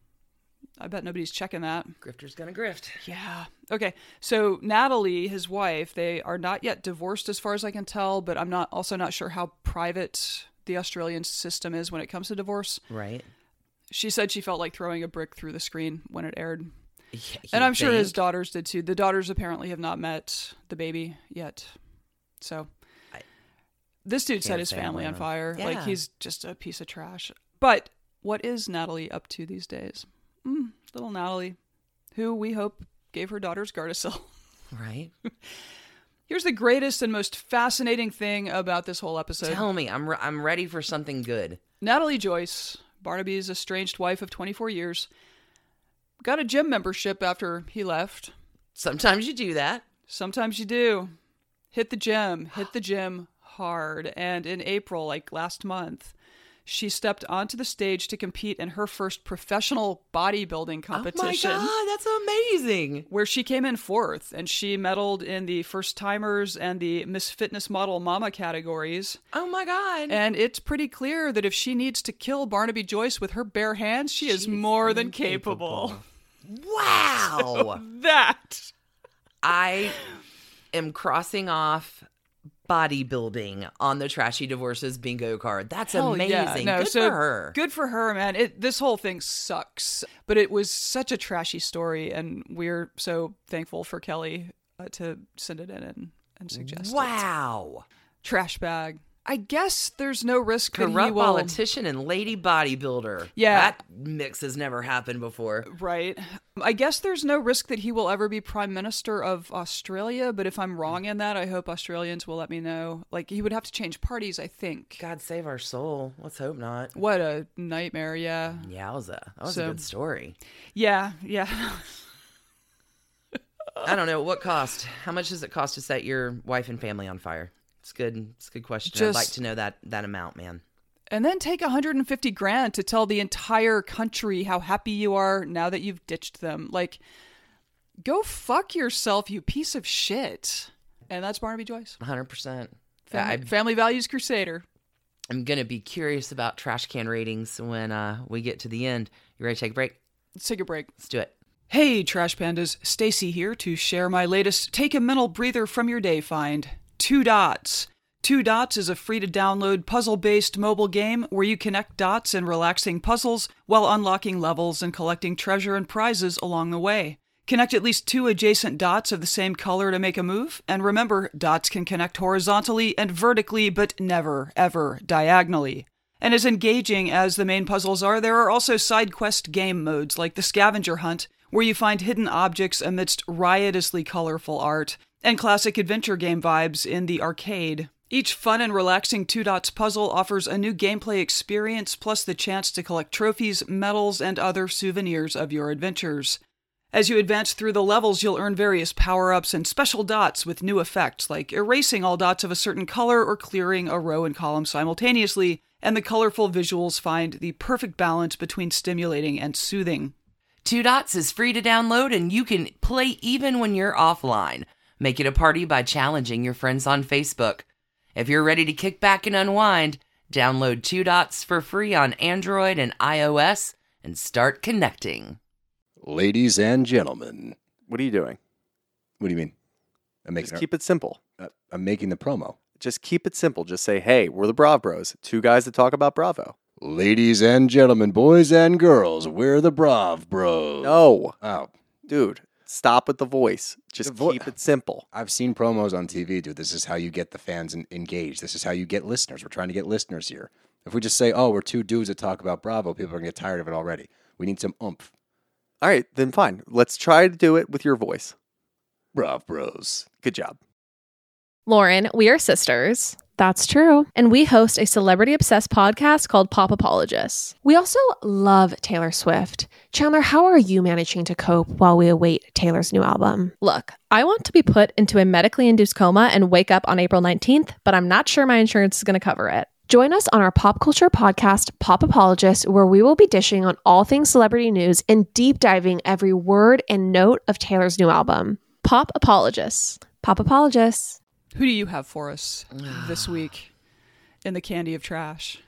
I bet nobody's checking that. Grifter's gonna grift. Yeah. Okay. So Natalie, his wife, they are not yet divorced as far as I can tell, but I'm not also not sure how private the Australian system is when it comes to divorce. Right. She said she felt like throwing a brick through the screen when it aired. Yeah, and I'm think? sure his daughters did too. The daughters apparently have not met the baby yet. So I this dude set his family on fire. Yeah. Like, he's just a piece of trash. But what is Natalie up to these days? Mm, little Natalie, who we hope gave her daughters Gardasil. Right. Here's the greatest and most fascinating thing about this whole episode. Tell me, I'm re- I'm ready for something good. Natalie Joyce, Barnaby's estranged wife of twenty-four years, got a gym membership after he left. Sometimes you do that. Sometimes you do. Hit the gym. Hit the gym hard. And in April, like last month, she stepped onto the stage to compete in her first professional bodybuilding competition. Oh my God, that's amazing. Where she came in fourth, and she medaled in the first timers and the Miss Fitness Model Mama categories. Oh my God. And it's pretty clear that if she needs to kill Barnaby Joyce with her bare hands, she She's is more than capable. capable. Wow. That. I am crossing off bodybuilding on the Trashy Divorces bingo card. That's Hell amazing. Yeah. No, good so for her. Good for her, man. It, this whole thing sucks, but it was such a trashy story, and we're so thankful for Kelly uh, to send it in and, and suggest wow. it. Trash bag. I guess there's no risk Corrupt that he will... politician and lady bodybuilder. Yeah. That mix has never happened before. Right. I guess there's no risk that he will ever be Prime Minister of Australia, but if I'm wrong in that, I hope Australians will let me know. Like, he would have to change parties, I think. God save our soul. Let's hope not. What a nightmare, yeah. Yowza. That was so, a good story. Yeah, yeah. I don't know. What cost? How much does it cost to set your wife and family on fire? It's good. It's a good question. Just, I'd like to know that that amount, man. And then take one hundred fifty grand to tell the entire country how happy you are now that you've ditched them. Like, go fuck yourself, you piece of shit. And that's Barnaby Joyce. one hundred percent. Family, I, family Values Crusader. I'm going to be curious about trash can ratings when uh, we get to the end. You ready to take a break? Let's take a break. Let's do it. Hey, Trash Pandas. Stacy here to share my latest Take a Mental Breather from Your Day find. Two Dots. Two Dots is a free-to-download puzzle-based mobile game where you connect dots in relaxing puzzles while unlocking levels and collecting treasure and prizes along the way. Connect at least two adjacent dots of the same color to make a move, and remember, dots can connect horizontally and vertically, but never, ever diagonally. And as engaging as the main puzzles are, there are also side quest game modes like the Scavenger Hunt, where you find hidden objects amidst riotously colorful art, and classic adventure game vibes in the arcade. Each fun and relaxing Two Dots puzzle offers a new gameplay experience, plus the chance to collect trophies, medals, and other souvenirs of your adventures. As you advance through the levels, you'll earn various power-ups and special dots with new effects, like erasing all dots of a certain color or clearing a row and column simultaneously, and the colorful visuals find the perfect balance between stimulating and soothing. Two Dots is free to download, and you can play even when you're offline. Make it a party by challenging your friends on Facebook. If you're ready to kick back and unwind, download Two Dots for free on Android and iOS and start connecting. Ladies and gentlemen. What are you doing? What do you mean? I'm making Just keep it simple. uh, I'm making the promo. Just keep it simple. Just say, hey, we're the Brav Bros. Two guys that talk about Bravo. Ladies and gentlemen, boys and girls, we're the Brav Bros. No. Oh, Dude, stop with the voice. Just The vo- keep it simple. I've seen promos on T V, dude. This is how you get the fans en- engaged. This is how you get listeners. We're trying to get listeners here. If we just say, oh, we're two dudes that talk about Bravo, people are going to get tired of it already. We need some oomph. All right, then fine. Let's try to do it with your voice. Brav Bros. Good job. Lauren, we are sisters. That's true. And we host a celebrity-obsessed podcast called Pop Apologists. We also love Taylor Swift. Chandler, how are you managing to cope while we await Taylor's new album? Look, I want to be put into a medically induced coma and wake up on April nineteenth, but I'm not sure my insurance is going to cover it. Join us on our pop culture podcast, Pop Apologists, where we will be dishing on all things celebrity news and deep diving every word and note of Taylor's new album. Pop Apologists. Pop Apologists. Who do you have for us this week in the Candy of Trash?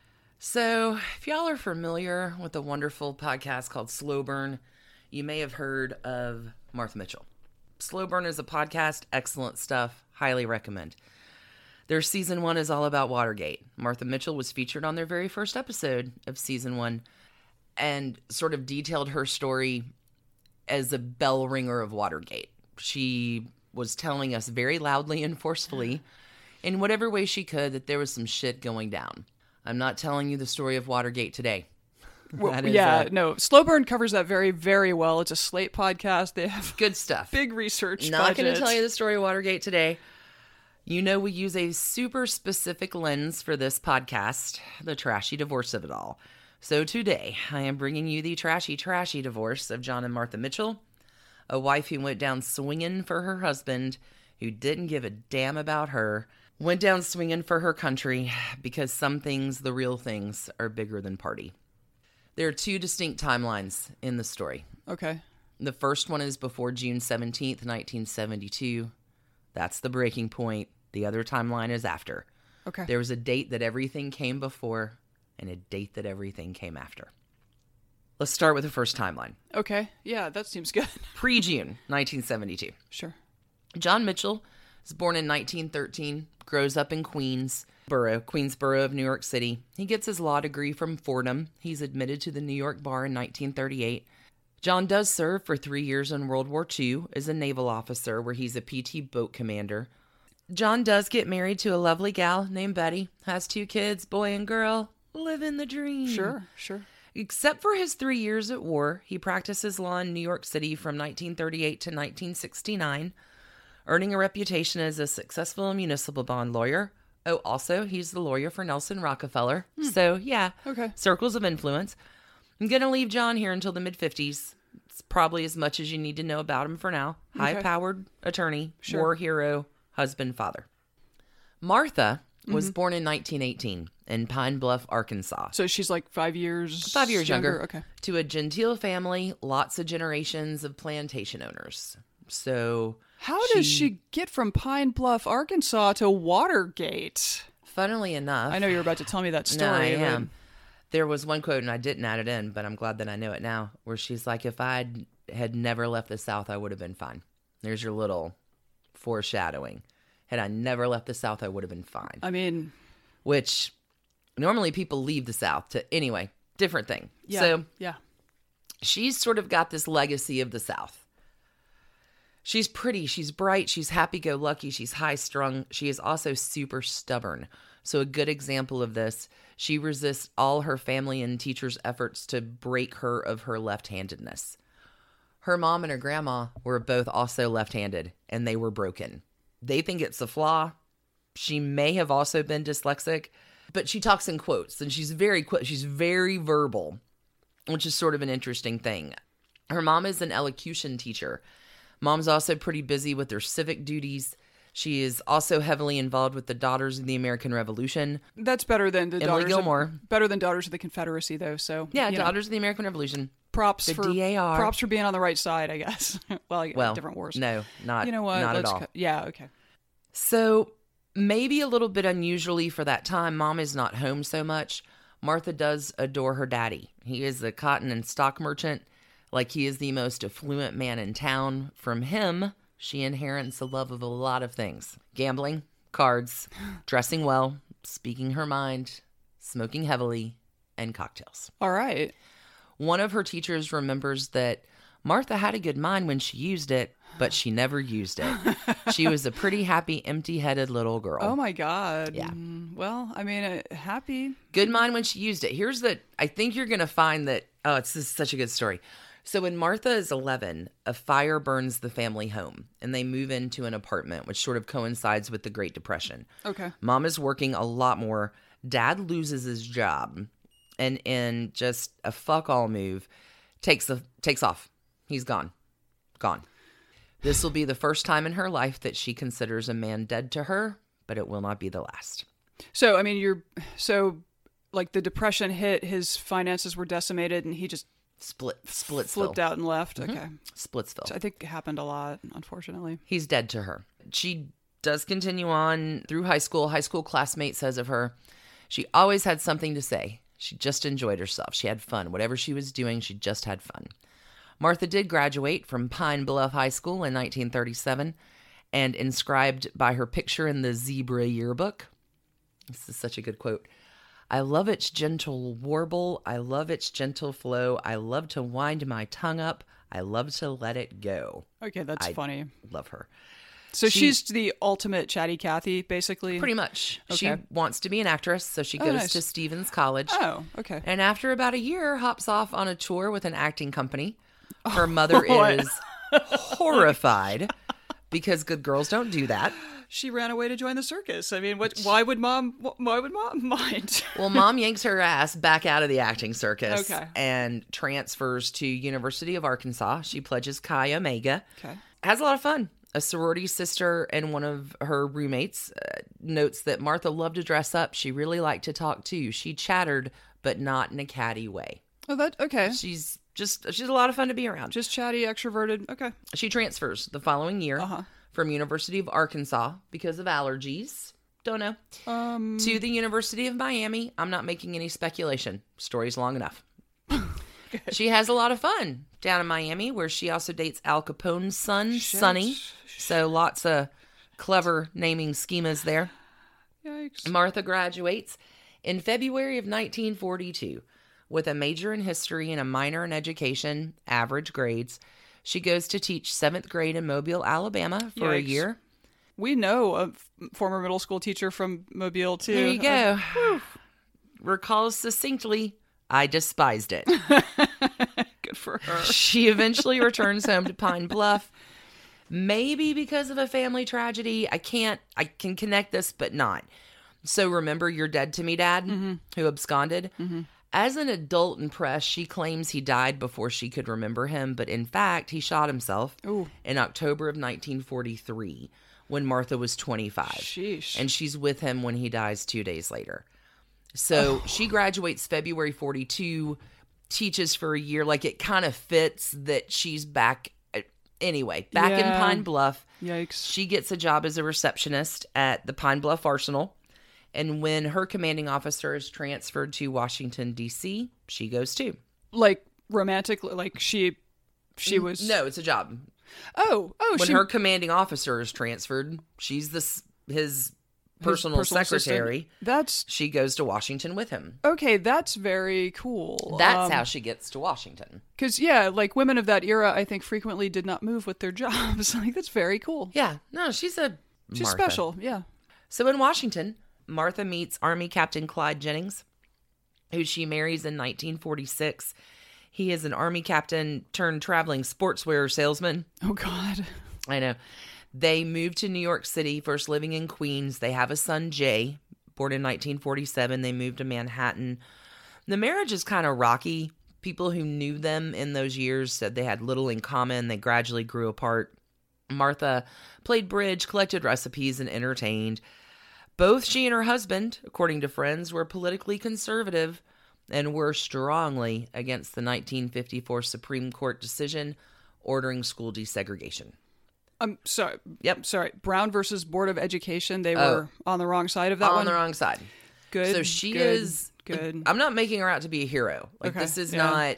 So, if y'all are familiar with a wonderful podcast called Slow Burn, you may have heard of Martha Mitchell. Slow Burn is a podcast, excellent stuff, highly recommend. Their season one is all about Watergate. Martha Mitchell was featured on their very first episode of season one and sort of detailed her story as a bell ringer of Watergate. She was telling us very loudly and forcefully, in whatever way she could, that there was some shit going down. I'm not telling you the story of Watergate today. Well, That is, yeah, uh, no. Slow Burn covers that very, very well. It's a Slate podcast. They have Good stuff. big research Not going to budgets. tell you the story of Watergate today. You know, we use a super specific lens for this podcast, the trashy divorce of it all. So today, I am bringing you the trashy, trashy divorce of John and Martha Mitchell, a wife who went down swinging for her husband, who didn't give a damn about her, went down swinging for her country, because some things, the real things, are bigger than party. There are two distinct timelines in the story. Okay. The first one is before June seventeenth, nineteen seventy-two. That's the breaking point. The other timeline is after. Okay. There was a date that everything came before and a date that everything came after. Let's start with the first timeline. Okay. Yeah, that seems good. Pre-June nineteen seventy-two. Sure. John Mitchell was born in nineteen thirteen, grows up in Queensboro, Queensboro of New York City. He gets his law degree from Fordham. He's admitted to the New York bar in nineteen thirty-eight. John does serve for three years in World War Two as a naval officer, where he's a P T boat commander. John does get married to a lovely gal named Betty, has two kids, boy and girl, living the dream. Sure, sure. Except for his three years at war, he practices law in New York City from nineteen thirty-eight to nineteen sixty-nine, earning a reputation as a successful municipal bond lawyer. Oh, also, he's the lawyer for Nelson Rockefeller. Hmm. So, yeah, Okay. circles of influence. I'm going to leave John here until the mid-fifties. It's probably as much as you need to know about him for now. Okay. High-powered attorney, Sure. war hero, husband, father. Martha was Mm-hmm. born in nineteen eighteen in Pine Bluff, Arkansas. So she's like five years. Five years younger. Okay. To a genteel family, lots of generations of plantation owners. So How does she get from Pine Bluff, Arkansas to Watergate? Funnily enough, I know you're about to tell me that story. No, I but- am. There was one quote, and I didn't add it in, but I'm glad that I know it now, where she's like, if I had never left the South, I would have been fine. There's your little foreshadowing. Had I never left the South, I would have been fine. I mean, Which normally people leave the South to, anyway, different thing. yeah, So yeah. she's sort of got this legacy of the South. She's pretty, she's bright, she's happy-go-lucky, she's high-strung. She is also super stubborn. So a good example of this, she resists all her family and teachers' efforts to break her of her left-handedness. Her mom and her grandma were both also left-handed, and they were broken. They think it's a flaw. She may have also been dyslexic, but she talks in quotes, and she's very qu- she's very verbal, which is sort of an interesting thing. Her mom is an elocution teacher. Mom's also pretty busy with her civic duties. She is also heavily involved with the Daughters of the American Revolution. That's better than the Emily daughters Gilmore. Of, better than Daughters of the Confederacy, though. So Yeah, you know, Daughters of the American Revolution. props the for D A R. props for being on the right side, I guess. well, yeah, Well, different wars. no, not, you know what? not Let's at all. cut- yeah, okay. So maybe a little bit unusually for that time, Mom is not home so much. Martha does adore her daddy. He is a cotton and stock merchant. Like, he is the most affluent man in town. From him, she inherits a love of a lot of things. Gambling, cards, dressing well, speaking her mind, smoking heavily, and cocktails. All right. One of her teachers remembers that Martha had a good mind when she used it, but she never used it. She was a pretty happy, empty-headed little girl. Oh my God. Yeah. Mm, Well, I mean, uh, happy. Good mind when she used it. Here's the, I think you're going to find that, oh, it's this is such a good story. So when Martha is eleven, a fire burns the family home, and they move into an apartment, which sort of coincides with the Great Depression. Okay. Mom is working a lot more. Dad loses his job, and in just a fuck all move, takes a, takes off. He's gone. Gone. This will be the first time in her life that she considers a man dead to her, but it will not be the last. So, I mean, you're so like the Depression hit, his finances were decimated, and he just Split, Splitsville. flipped out and left. Mm-hmm. Okay. Splitsville. So I think it happened a lot, unfortunately. He's dead to her. She does continue on through high school. High school classmate says of her, she always had something to say. She just enjoyed herself. She had fun. Whatever she was doing, she just had fun. Martha did graduate from Pine Bluff High School in nineteen thirty-seven and inscribed by her picture in the Zebra Yearbook. This is such a good quote. I love its gentle warble. I love its gentle flow. I love to wind my tongue up. I love to let it go. Okay, that's I funny. Love her. So she- she's the ultimate chatty Cathy, basically. Pretty much. She Okay. wants to be an actress, so she Oh, goes nice. to Stevens College. Oh, okay. And after about a year, hops off on a tour with an acting company. Her mother What? is horrified because good girls don't do that. She ran away to join the circus. I mean, what? Why would mom? Why would mom mind? Well, Mom yanks her ass back out of the acting circus Okay. and transfers to University of Arkansas. She pledges Chi Omega. Okay. Has a lot of fun. A sorority sister and one of her roommates uh, notes that Martha loved to dress up. She really liked to talk too. She chattered, but not in a catty way. Oh, that okay. She's just she's a lot of fun to be around. Just chatty, extroverted. Okay. She transfers the following year Uh-huh. from University of Arkansas because of allergies. Don't know. Um. To the University of Miami. I'm not making any speculation. Story's long enough. She has a lot of fun down in Miami, where she also dates Al Capone's son, Shit. Sonny. So lots of clever naming schemas there. Yikes. Martha graduates in February of nineteen forty-two with a major in history and a minor in education, average grades. She goes to teach seventh grade in Mobile, Alabama for a Yikes. year. We know a f- former middle school teacher from Mobile too. There you Uh, go. Recalls succinctly, I despised it. good for her. She eventually returns home to Pine Bluff. Maybe because of a family tragedy. I can't, I can connect this, but not. So remember You're Dead to Me, Dad, Mm-hmm. who absconded? As an adult in press, she claims he died before she could remember him, but in fact, he shot himself Ooh. in October of nineteen forty-three when Martha was twenty-five. Sheesh. And she's with him when he dies two days later. So she graduates February forty-two, teaches for a year. Like, it kind of fits that she's back Anyway, back in Yeah. Pine Bluff, Yikes. she gets a job as a receptionist at the Pine Bluff Arsenal. And when her commanding officer is transferred to Washington, D C, she goes too. Like romantic, like she, she was. No, it's a job. Oh, oh, When she. her commanding officer is transferred, she's this his personal, personal secretary. assistant. That's She goes to Washington with him. okay. That's very cool. That's how she gets to Washington. Because yeah, like women of that era, I think frequently did not move with their jobs. Like that's very cool. Yeah, no, she's a She's Martha. special. Yeah. So in Washington, Martha meets Army Captain Clyde Jennings, who she marries in nineteen forty-six. He is an Army captain turned traveling sportswear salesman. Oh God. I know. They moved to New York City, first living in Queens. They have a son, Jay, born in nineteen forty-seven. They moved to Manhattan. The marriage is kind of rocky. People who knew them in those years said they had little in common. They gradually grew apart. Martha played bridge, collected recipes, and entertained. Both she and her husband, according to friends, were politically conservative and were strongly against the nineteen fifty-four Supreme Court decision ordering school desegregation. I'm sorry. Yep. Sorry. Brown versus Board of Education. They Oh. were on the wrong side of that On one. the wrong side. Good. So she good, is good. I'm not making her out to be a hero. Like Okay, this is yeah. not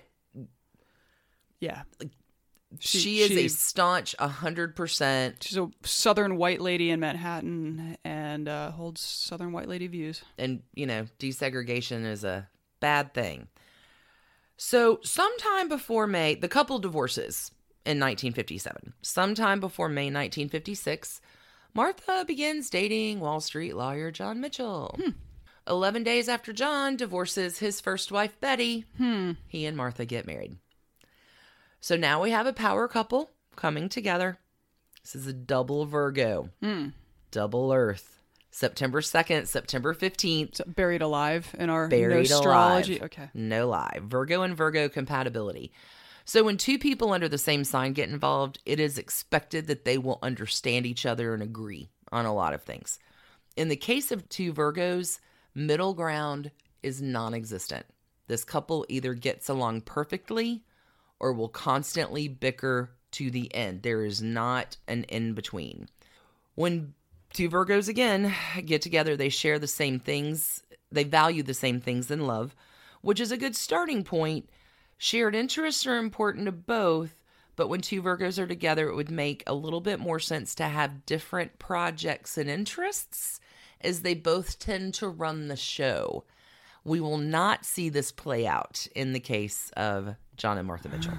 yeah. she, She- is she- a staunch one hundred percent She's a Southern white lady in Manhattan and uh, holds Southern white lady views. and you know, desegregation is a bad thing. So, sometime before May, the couple divorces in nineteen fifty-seven. Sometime before May nineteen fifty-six, Martha begins dating Wall Street lawyer John Mitchell. Hmm. Eleven days after John divorces his first wife, Betty, Hmm. he and Martha get married. So now we have a power couple coming together. This is a double Virgo, Hmm. double Earth. September second, September fifteenth. So buried alive in our Buried astrology. alive. Okay. No lie. Virgo and Virgo compatibility. So when two people under the same sign get involved, it is expected that they will understand each other and agree on a lot of things. In the case of two Virgos, middle ground is non-existent. This couple either gets along perfectly or will constantly bicker to the end. There is not an in-between. When two Virgos, again, get together, they share the same things. They value the same things in love, which is a good starting point. Shared interests are important to both, but when two Virgos are together, it would make a little bit more sense to have different projects and interests, as they both tend to run the show. We will not see this play out in the case of John and Martha Mitchell.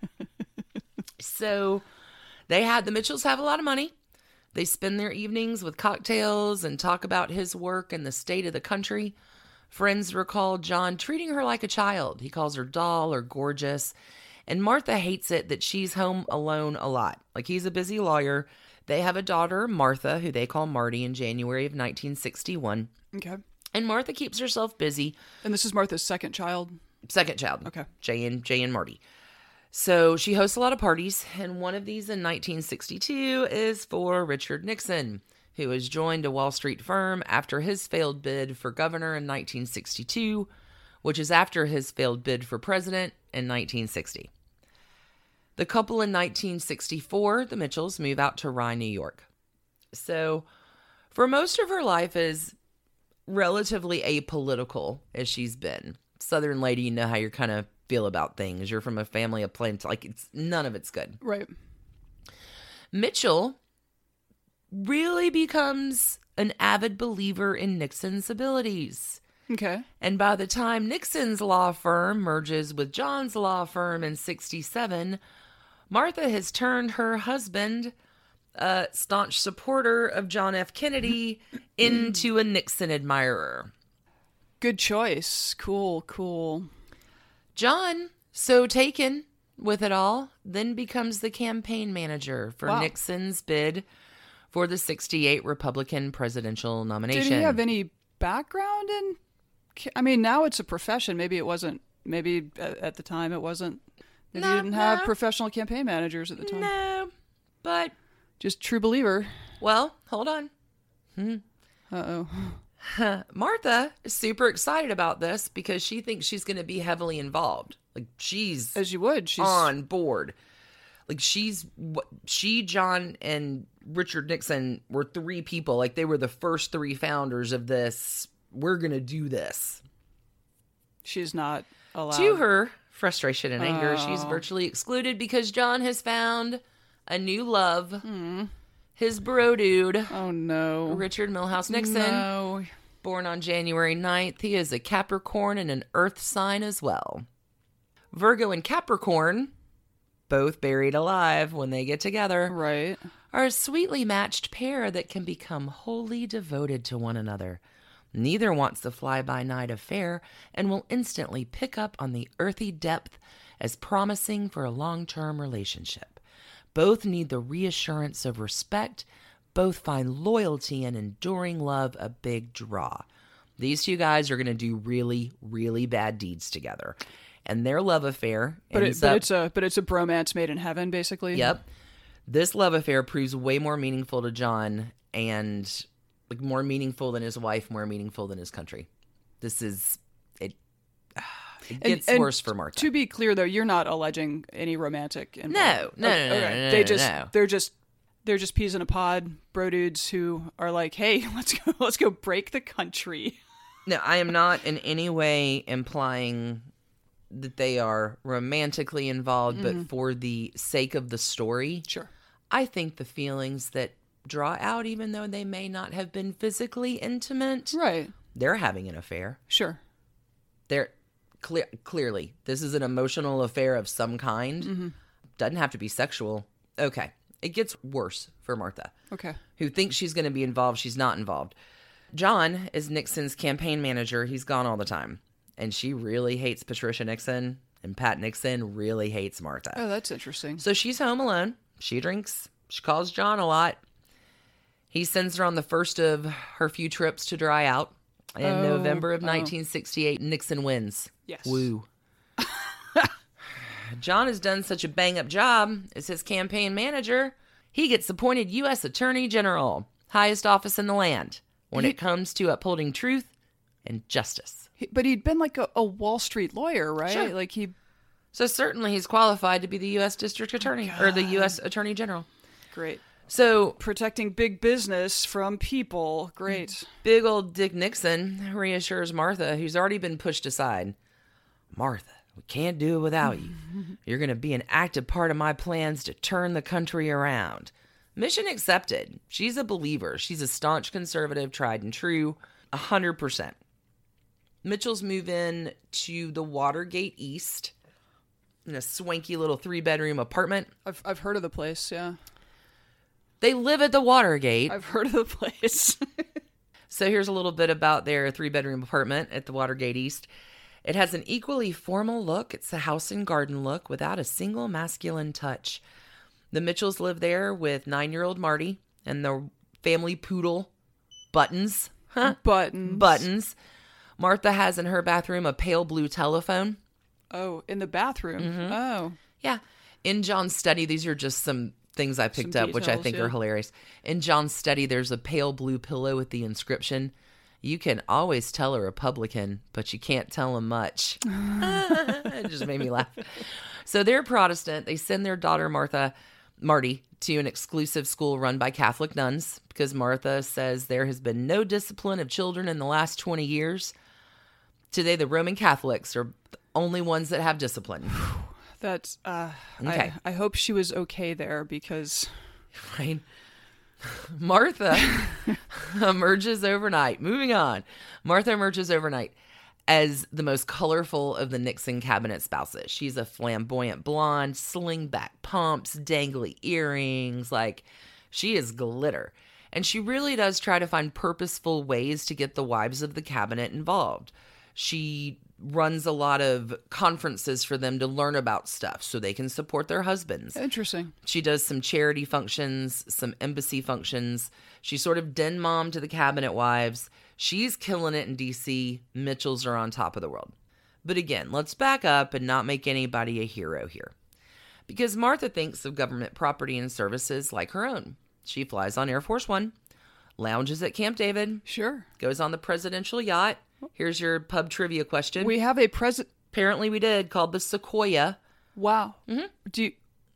So they had, the Mitchells have a lot of money. They spend their evenings with cocktails and talk about his work and the state of the country. Friends recall John treating her like a child. He calls her doll or gorgeous. And Martha hates it that she's home alone a lot. Like, he's a busy lawyer. They have a daughter, Martha, who they call Marty, in January of nineteen sixty-one. Okay. And Martha keeps herself busy. And this is Martha's second child. Second child. Okay. Jay and, Jay and Marty. So she hosts a lot of parties, and one of these in nineteen sixty-two is for Richard Nixon, who has joined a Wall Street firm after his failed bid for governor in nineteen sixty-two, which is after his failed bid for president in nineteen sixty. The couple in nineteen sixty-four, the Mitchells, move out to Rye, New York. So for most of her life is relatively apolitical as she's been. Southern lady, you know how you're kind of feel about things. You're from a family of plant, like, it's none of it's good. Right. Mitchell really becomes an avid believer in Nixon's abilities. Okay. And by the time Nixon's law firm merges with John's law firm in sixty-seven, Martha has turned her husband, a staunch supporter of John F. Kennedy, into a Nixon admirer. Good choice. Cool, cool. John, so taken with it all, then becomes the campaign manager for Wow. Nixon's bid for the sixty-eight Republican presidential nomination. Did he have any background in? ca- I mean, now it's a profession. Maybe it wasn't. Maybe at, at the time it wasn't. Maybe No, you didn't have no. professional campaign managers at the time. No, but, Just true believer. well, hold on. Uh oh. Martha is super excited about this because she thinks she's going to be heavily involved. Like, she's As you would. She's on board. Like she's, she, John, and Richard Nixon were three people. Like they were the first three founders of this. We're going to do this. She's not allowed. To her frustration and anger, Oh. she's virtually excluded because John has found a new love. Hmm. His bro dude, Oh, no. Richard Milhouse Nixon, No. born on January ninth. He is a Capricorn and an Earth sign as well. Virgo and Capricorn, both buried alive when they get together, Right. are a sweetly matched pair that can become wholly devoted to one another. Neither wants the fly-by-night affair and will instantly pick up on the earthy depth as promising for a long-term relationship. Both need the reassurance of respect. Both find loyalty and enduring love a big draw. These two guys are going to do really, really bad deeds together. And their love affair But, it, ends but up... it's a but it's a bromance made in heaven, basically. Yep. This love affair proves way more meaningful to John and like more meaningful than his wife, more meaningful than his country. This is it. It And- gets and worse for Martha. To be clear, though, you're not alleging any romantic. No, involvement. no, no, Okay, no, okay. no, no, They no, just no. they're just they're just peas in a pod, bro dudes who are like, hey, let's go, let's go break the country. No, I am not in any way implying that they are romantically involved, but for the sake of the story, Sure. I think the feelings that draw out, even though they may not have been physically intimate, Right. they're having an affair. Sure. They're clear, clearly, this is an emotional affair of some kind. Mm-hmm. Doesn't have to be sexual. Okay. It gets worse for Martha, Okay. who thinks she's going to be involved. She's not involved. John is Nixon's campaign manager. He's gone all the time. And she really hates Patricia Nixon. And Pat Nixon really hates Martha. Oh, that's interesting. So she's home alone. She drinks. She calls John a lot. He sends her on the first of her few trips to dry out. In Oh, November of oh. nineteen sixty-eight, Nixon wins. Yes. Woo. John has done such a bang-up job as his campaign manager, he gets appointed U S Attorney General, highest office in the land, when He- it comes to upholding truth and justice. He- but he'd been like a, a Wall Street lawyer, right? Sure. Like he. So certainly he's qualified to be the U S District Attorney, or the U S Attorney General. Great. So Protecting big business from people. Great. big old Dick Nixon reassures Martha, who's already been pushed aside. Martha, we can't do it without you. You're going to be an active part of my plans to turn the country around. Mission accepted. She's a believer. She's a staunch conservative, tried and true, one hundred percent. Mitchells move in to the Watergate East in a swanky little three-bedroom apartment. I've I've heard of the place. Yeah. They live at the Watergate. I've heard of the place. So here's a little bit about their three-bedroom apartment at the Watergate East. It has an equally formal look. It's a house and garden look without a single masculine touch. The Mitchells live there with nine-year-old Marty and the family poodle, Buttons. Huh? Buttons. Buttons. Martha has in her bathroom a pale blue telephone. Oh, in the bathroom. Mm-hmm. Oh. Yeah. In John's study, these are just some things I picked up, which I details, think yeah. are hilarious. In John's study, there's a pale blue pillow with the inscription, "You can always tell a Republican, but you can't tell them much." It just made me laugh. So they're Protestant. They send their daughter, Martha, Marty, to an exclusive school run by Catholic nuns because Martha says there has been no discipline of children in the last twenty years. Today, the Roman Catholics are the only ones that have discipline. That's. Uh, Okay. I, I hope she was okay there because. Right? Martha emerges overnight. Moving on. Martha emerges overnight as the most colorful of the Nixon cabinet spouses. She's a flamboyant blonde, slingback pumps, dangly earrings. Like, she is glitter. And she really does try to find purposeful ways to get the wives of the cabinet involved. She runs a lot of conferences for them to learn about stuff so they can support their husbands. Interesting. She does some charity functions, some embassy functions. She's sort of den mom to the cabinet wives. She's killing it in D C. Mitchells are on top of the world. But again, let's back up and not make anybody a hero here. Because Martha thinks of government property and services like her own. She flies on Air Force One, lounges at Camp David, Sure. goes on the presidential yacht. Here's your pub trivia question. We have a president. Apparently we did, called the Sequoia. Wow. Do you,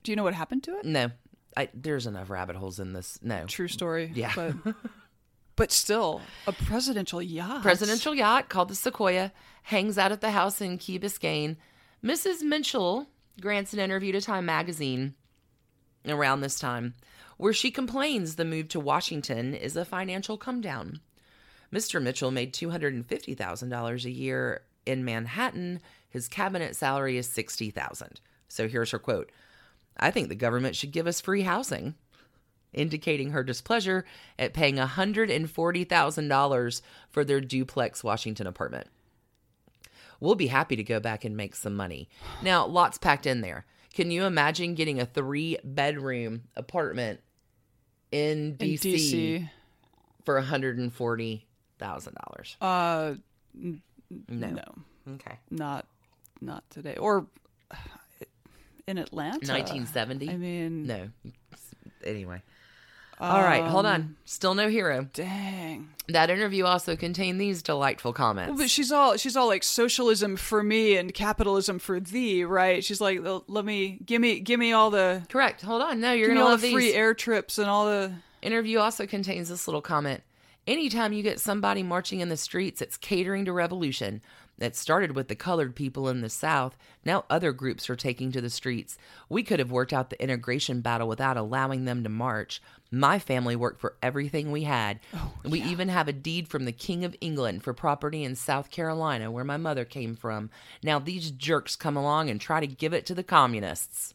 Do you know what happened to it? No, I, there's enough rabbit holes in this. No. True story. Yeah. But, but still, a presidential yacht. Presidential yacht called the Sequoia hangs out at the house in Key Biscayne. Missus Mitchell grants an interview to Time magazine around this time, where she complains the move to Washington is a financial come down. Mister Mitchell made two hundred fifty thousand dollars a year in Manhattan. His cabinet salary is sixty thousand dollars. So here's her quote. I think the government should give us free housing, indicating her displeasure at paying one hundred forty thousand dollars for their duplex Washington apartment. We'll be happy to go back and make some money. Now, lots packed in there. Can you imagine getting a three-bedroom apartment in D C, In D C for one hundred forty thousand dollars? Uh, n- No. no, Okay. not not today. Or uh, in Atlanta, nineteen seventy? I mean, No. Anyway. All right, hold on. um, Still no hero. Dang. That interview also contained these delightful comments. Well, but she's all she's all like socialism for me and capitalism for thee, right? She's like, let me give me give me all the Correct. Hold on. No, you're give going me to all love the these. free air trips and all the. Interview also contains this little comment. Anytime you get somebody marching in the streets, it's catering to revolution. It started with the colored people in the South. Now other groups are taking to the streets. We could have worked out the integration battle without allowing them to march. My family worked for everything we had. Oh, we even have a deed from the King of England for property in South Carolina, where my mother came from. Now these jerks come along and try to give it to the communists.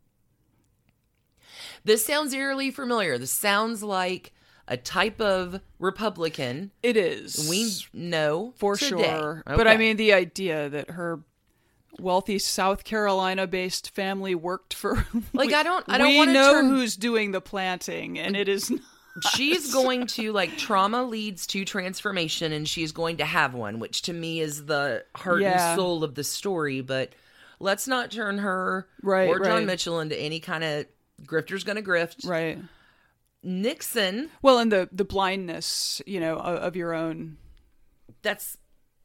This sounds eerily familiar. This sounds like a type of Republican It is. we know for today. sure. But I Okay. mean, the idea that her wealthy South Carolina-based family worked for Like, we, I don't- I don't we wanna know turn- who's doing the planting, and it is not. she's going to, like, trauma leads to transformation, and she's going to have one, which to me is the heart Yeah. and soul of the story. But let's not turn her Right, or John right. Mitchell into any kind of grifter's gonna grift. Right. Nixon, Well, and the the blindness, you know, of, of your own. that's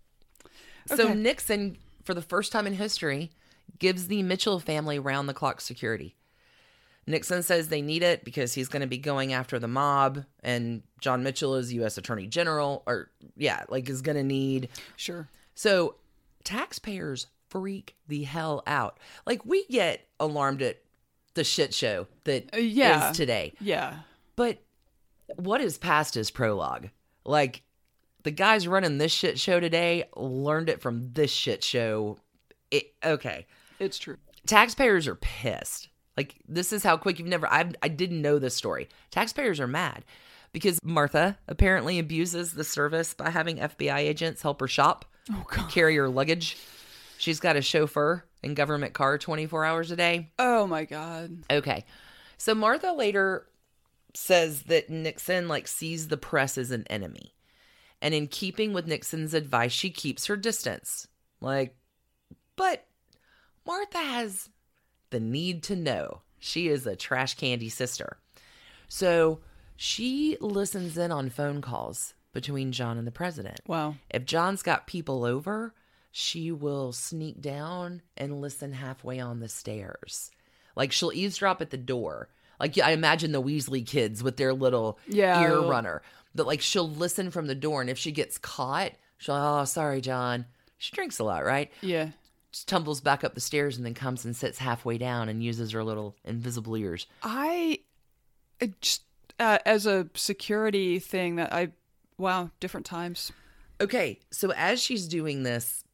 so Okay. Nixon, for the first time in history, gives the Mitchell family round-the-clock security. Nixon says they need it because he's going to be going after the mob, and John Mitchell is U S Attorney General, or yeah, like is going to need. Sure. So taxpayers freak the hell out. Like, we get alarmed at the shit show that Uh, yeah. is today. Yeah. But what is past is prologue. Like, the guys running this shit show today learned it from this shit show. It, okay. It's true. Taxpayers are pissed. Like, this is how quick you've never... I I didn't know this story. Taxpayers are mad because Martha apparently abuses the service by having F B I agents help her shop, Oh God. carry her luggage. She's got a chauffeur and government car twenty-four hours a day. Oh my God. Okay. So Martha later says that Nixon, like, sees the press as an enemy. And in keeping with Nixon's advice, she keeps her distance. Like, but Martha has the need to know. She is a trash candy sister. So she listens in on phone calls between John and the president. Wow. If John's got people over, she will sneak down and listen halfway on the stairs. Like, she'll eavesdrop at the door. Like, I imagine the Weasley kids with their little Yeah. ear runner. But, like, she'll listen from the door, and if she gets caught, she'll, oh, sorry, John. She drinks a lot, right? Yeah. Just tumbles back up the stairs and then comes and sits halfway down and uses her little invisible ears. I it just uh, as a security thing that I wow, different times. Okay, so as she's doing this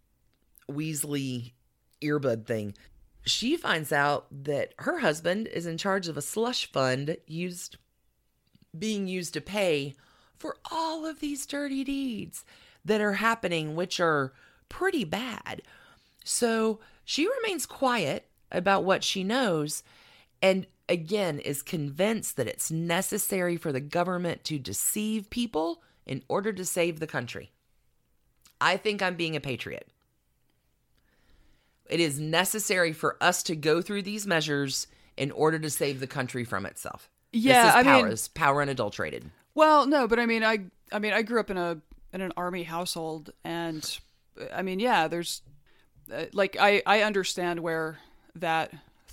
Weasley earbud thing, she finds out that her husband is in charge of a slush fund used being used to pay for all of these dirty deeds that are happening, which are pretty bad. So she remains quiet about what she knows, and again is convinced that it's necessary for the government to deceive people in order to save the country. I think I'm being a patriot. It is necessary for us to go through these measures in order to save the country from itself. Yeah, this is I power. mean- This is power unadulterated. Well, no, but I mean, I, I mean, I grew up in a in an army household, and I mean, yeah, there's uh, like I I understand where that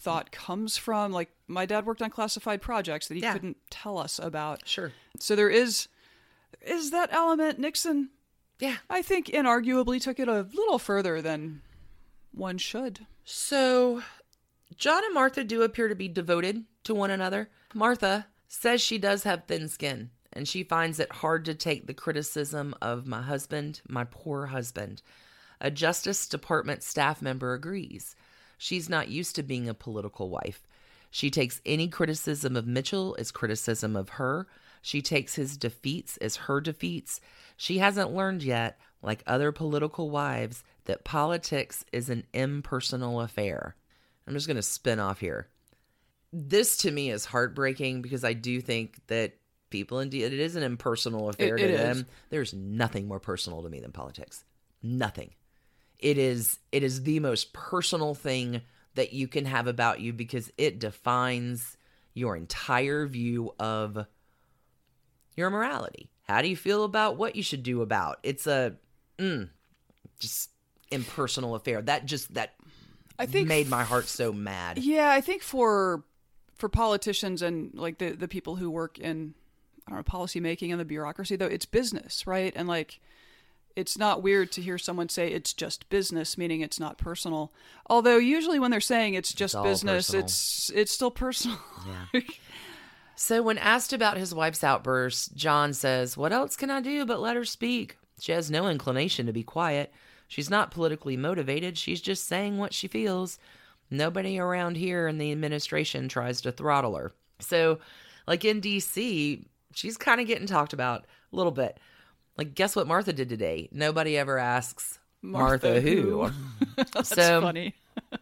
thought comes from. Like, my dad worked on classified projects that he Yeah. couldn't tell us about. Sure. So there is is that element. Nixon, Yeah. I think, inarguably took it a little further than one should. So, John and Martha do appear to be devoted to one another. Martha says she does have thin skin, and she finds it hard to take the criticism of my husband, my poor husband. A Justice Department staff member agrees. She's not used to being a political wife. She takes any criticism of Mitchell as criticism of her. She takes his defeats as her defeats. She hasn't learned yet, like other political wives, that politics is an impersonal affair. I'm just going to spin off here. This to me is heartbreaking because I do think that people, indeed, it is an impersonal affair It- to it them. is. There's nothing more personal to me than politics. Nothing. It is it is the most personal thing that you can have about you because it defines your entire view of your morality. How do you feel about what you should do about? It's a mm, just impersonal affair. That just that I think made my heart so mad. Yeah, I think for for politicians and like the the people who work in I don't know policy making and the bureaucracy, though, it's business, right? And like it's not weird to hear someone say it's just business, meaning it's not personal. Although usually when they're saying it's just all business, personal. it's it's still personal. Yeah. So when asked about his wife's outburst, John says, "What else can I do but let her speak? She has no inclination to be quiet. She's not politically motivated. She's just saying what she feels. Nobody around here in the administration tries to throttle her." So, like in D C, she's kind of getting talked about a little bit. Like, guess what Martha did today? Nobody ever asks Martha, Martha who. who. That's So- funny.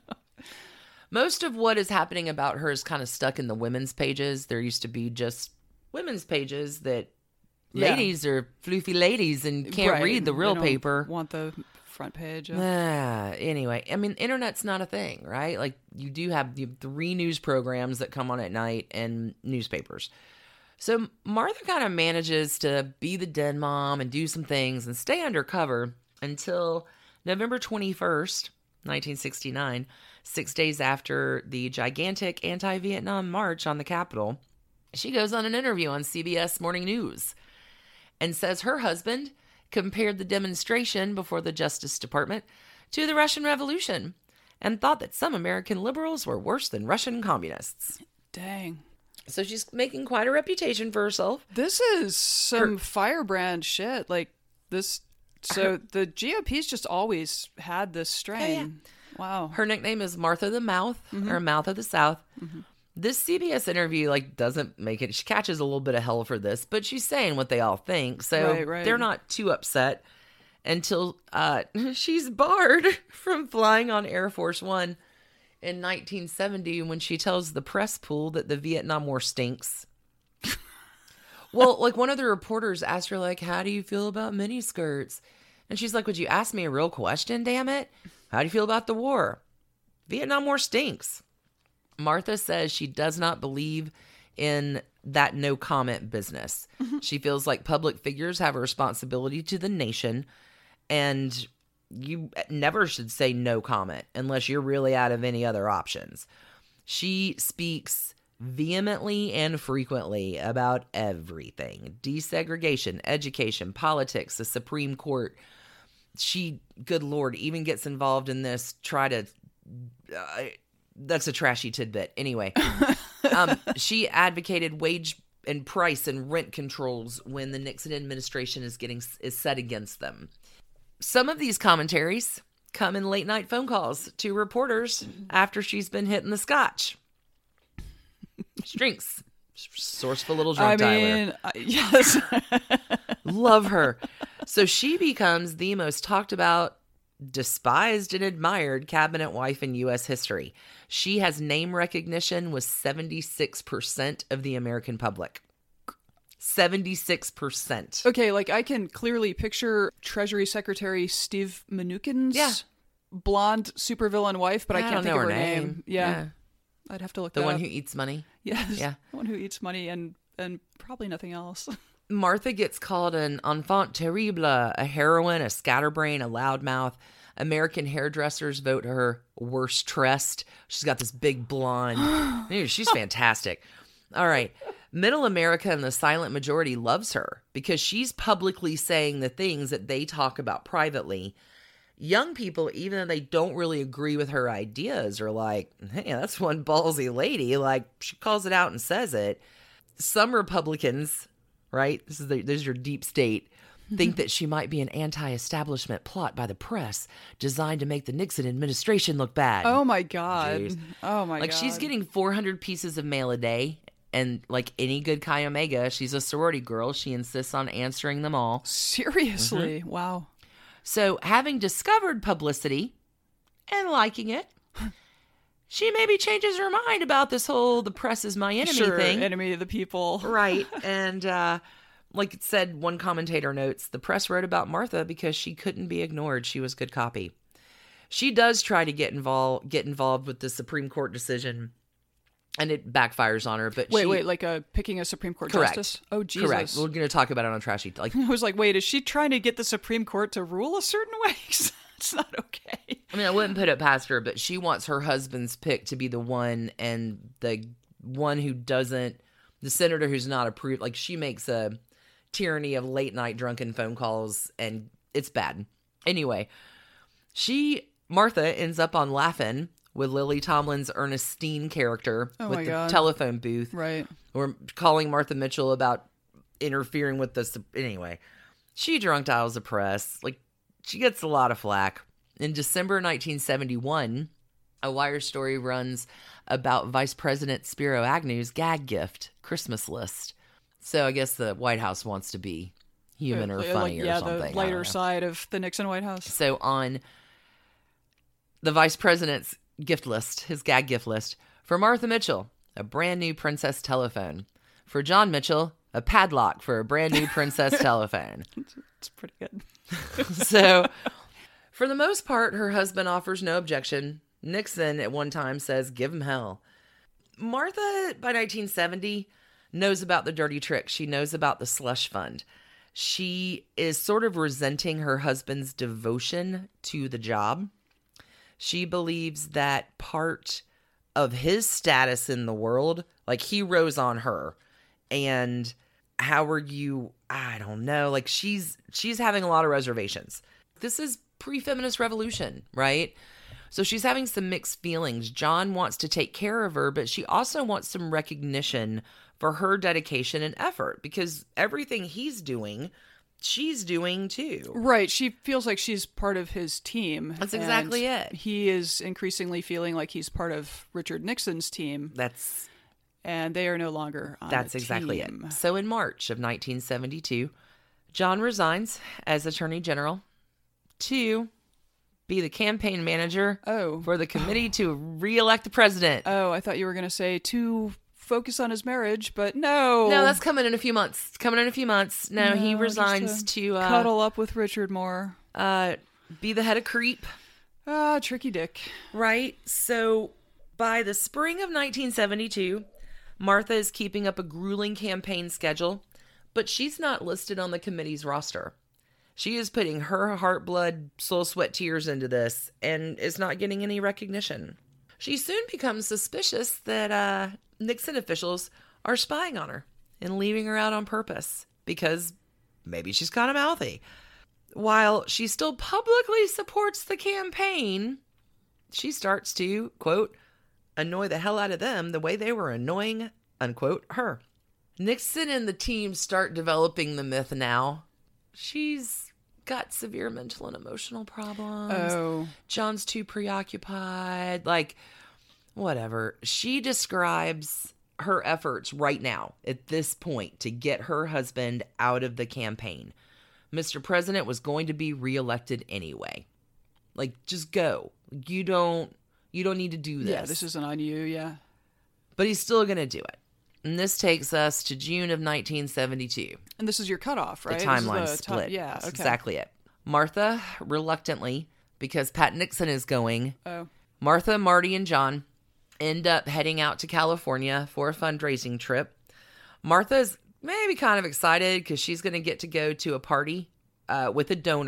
Most of what is happening about her is kind of stuck in the women's pages. There used to be just women's pages that Yeah. ladies are floofy ladies and can't Right. read the They real don't paper. Want the front page. Yeah. Ah, anyway, I mean, internet's not a thing, right? Like, you do have, you have three news programs that come on at night and newspapers. So Martha kind of manages to be the den mom and do some things and stay undercover until November twenty-first, nineteen sixty-nine, six days after the gigantic anti-Vietnam march on the Capitol. She goes on an interview on C B S Morning News and says her husband compared the demonstration before the Justice Department to the Russian Revolution and thought that some American liberals were worse than Russian communists. Dang. So she's making quite a reputation for herself. This is some firebrand shit. Like this. So the G O P's just always had this strain. Wow. Her nickname is Martha the Mouth, or Mouth of the South. This C B S interview, like, doesn't make it. She catches a little bit of hell for this, but she's saying what they all think. So Right, right. they're not too upset until uh, she's barred from flying on Air Force One in nineteen seventy when she tells the press pool that the Vietnam War stinks. Well, like, one of the reporters asked her, like, how do you feel about miniskirts? And she's like, would you ask me a real question, damn it? How do you feel about the war? Vietnam War stinks. Martha says she does not believe in that no comment business. She feels like public figures have a responsibility to the nation, and you never should say no comment unless you're really out of any other options. She speaks vehemently and frequently about everything: desegregation, education, politics, the Supreme Court. She, good Lord, even gets involved in this, try to, uh, that's a trashy tidbit. Anyway, um, she advocated wage and price and rent controls when the Nixon administration is getting, is set against them. Some of these commentaries come in late night phone calls to reporters after she's been hitting the scotch. She drinks. Sourceful little drunk I mean, Tyler. uh, yes. Love her. So she becomes the most talked about, despised, and admired cabinet wife in U S history. She has name recognition with seventy-six percent of the American public. seventy-six percent. Okay, like I can clearly picture Treasury Secretary Steve Mnuchin's Yeah. blonde supervillain wife, but I, I can't don't think know of her her name. name. Yeah. Yeah. I'd have to look The that one up. who eats money. Yes. Yeah. The one who eats money and and probably nothing else. Martha gets called an enfant terrible, a heroine, a scatterbrain, a loudmouth, American hairdressers vote her worst dressed. She's got this big blonde. Dude, she's fantastic. All right. Middle America and the silent majority loves her because she's publicly saying the things that they talk about privately. Young people, even though they don't really agree with her ideas, are like, hey, that's one ballsy lady. Like, she calls it out and says it. Some Republicans, right? This is, the, this is your deep state, think that she might be an anti-establishment plot by the press designed to make the Nixon administration look bad. Oh, my God. Jeez. Oh, my like, God. she's getting four hundred pieces of mail a day. And like any good Chi Omega, she's a sorority girl. She insists on answering them all. Seriously? Mm-hmm. Wow. So having discovered publicity and liking it, she maybe changes her mind about this whole the press is my enemy sure, thing. enemy of the people. Right. And uh, like it said, one commentator notes, the press wrote about Martha because she couldn't be ignored. She was good copy. She does try to get involved get involved with the Supreme Court decision, and it backfires on her. But Wait, she, wait, like a picking a Supreme Court Correct. justice? Oh, Jesus. Correct. We're going to talk about it on Trashy. Like, I was like, wait, is she trying to get the Supreme Court to rule a certain way? It's not okay. I mean, I wouldn't put it past her, but she wants her husband's pick to be the one, and the one who doesn't, the senator who's not approved. Like, she makes a tyranny of late night drunken phone calls, and it's bad. Anyway, she, Martha, ends up on Laugh-In with Lily Tomlin's Ernestine character Oh with my the God. telephone booth. Right. We're calling Martha Mitchell about interfering with this. Anyway, she drunk dials the press. Like, she gets a lot of flack. In December nineteen seventy-one, a Wire story runs about Vice President Spiro Agnew's gag gift Christmas list. So I guess the White House wants to be human or Like- funny like, or yeah, something. I the don't lighter know. side of the Nixon White House. So on the Vice President's gift list, his gag gift list, for Martha Mitchell, a brand new Princess telephone. For John Mitchell, a padlock for a brand new Princess telephone. It's pretty good. So, for the most part, her husband offers no objection. Nixon at one time says, give him hell. Martha, by nineteen seventy, knows about the dirty trick. She knows about the slush fund. She is sort of resenting her husband's devotion to the job. She believes that part of his status in the world, like he rose on her. And how are you, I don't know, like she's she's having a lot of reservations. This is pre-feminist revolution, right? So she's having some mixed feelings. John wants to take care of her, but she also wants some recognition for her dedication and effort because everything he's doing, she's doing too. Right. She feels like she's part of his team. That's and exactly it. He is increasingly feeling like he's part of Richard Nixon's team, That's and they are no longer on That's a exactly team. it. So in March of nineteen seventy-two, John resigns as Attorney General to be the campaign manager Oh. for the committee to re-elect the president. Oh, I thought you were going to say to focus on his marriage, but no. No, that's coming in a few months. It's coming in a few months. No, he No, resigns just to uh, cuddle up with Richard Moore. uh, be the head of Creep. Ah, tricky dick. Right. So by the spring of nineteen seventy-two, Martha is keeping up a grueling campaign schedule, but she's not listed on the committee's roster. She is putting her heart, blood, soul, sweat, tears into this and is not getting any recognition. She soon becomes suspicious that uh, Nixon officials are spying on her and leaving her out on purpose because maybe she's kind of mouthy. While she still publicly supports the campaign, she starts to, quote, annoy the hell out of them the way they were annoying, unquote, her. Nixon and the team start developing the myth now. She's got severe mental and emotional problems. Oh. John's too preoccupied. Like, whatever. She describes her efforts right now at this point to get her husband out of the campaign. Mister President was going to be reelected anyway. Like, just go. You don't you don't need to do this. Yeah, this isn't on you, yeah. But he's still going to do it. And this takes us to June of nineteen seventy-two. And this is your cutoff, right? The This is timeline the split. ti- yeah, That's okay. exactly it. Martha, reluctantly, because Pat Nixon is going, Oh. Martha, Marty, and John end up heading out to California for a fundraising trip. Martha's maybe kind of excited because she's going to get to go to a party uh, with a donor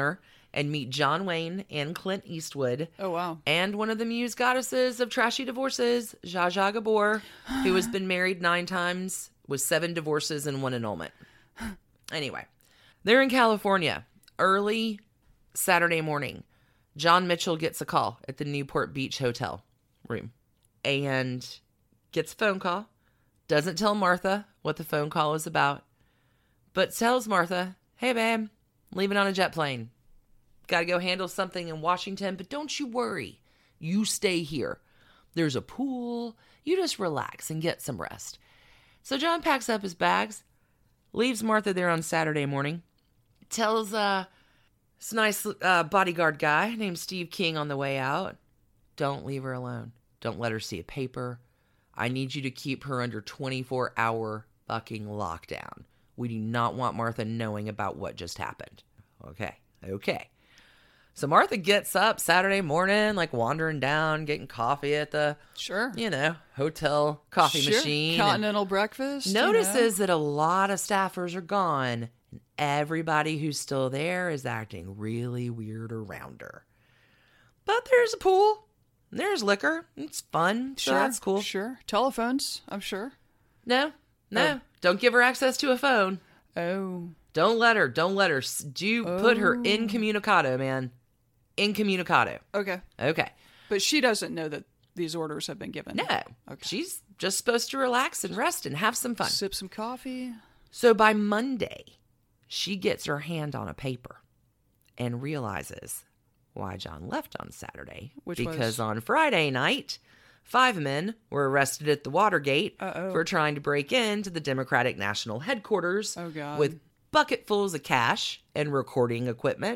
and meet John Wayne and Clint Eastwood. Oh, wow. And one of the muse goddesses of trashy divorces, Zsa Zsa Gabor, who has been married nine times with seven divorces and one annulment. Anyway, they're in California. Early Saturday morning, John Mitchell gets a call at the Newport Beach Hotel room and gets a phone call. Doesn't tell Martha what the phone call is about, but tells Martha, hey, babe, leaving on a jet plane. Got to go handle something in Washington, but don't you worry. You stay here. There's a pool. You just relax and get some rest. So John packs up his bags, leaves Martha there on Saturday morning, tells uh, this nice uh, bodyguard guy named Steve King on the way out, don't leave her alone. Don't let her see a paper. I need you to keep her under twenty-four hour fucking lockdown. We do not want Martha knowing about what just happened. Okay, okay. So Martha gets up Saturday morning, like wandering down, getting coffee at the, Sure. you know, hotel coffee Sure. machine. and Continental breakfast. you Notices that a lot of staffers are gone, and everybody who's still there is acting really weird around her. But there's a pool. There's liquor. It's fun. know. So Sure. that's cool. Sure. Telephones, I'm sure. No, no. Don't give her access to a phone. Oh. Don't let her. Don't let her. S- Do put her incommunicado, man. Incommunicado. Okay. Okay. But she doesn't know that these orders have been given. No. Okay. She's just supposed to relax and rest and have some fun. Sip some coffee. So by Monday, she gets her hand on a paper and realizes why John left on Saturday. Which because was? on Friday night, five men were arrested at the Watergate Uh-oh. for trying to break into the Democratic National Headquarters Oh, God. with bucketfuls of cash and recording equipment.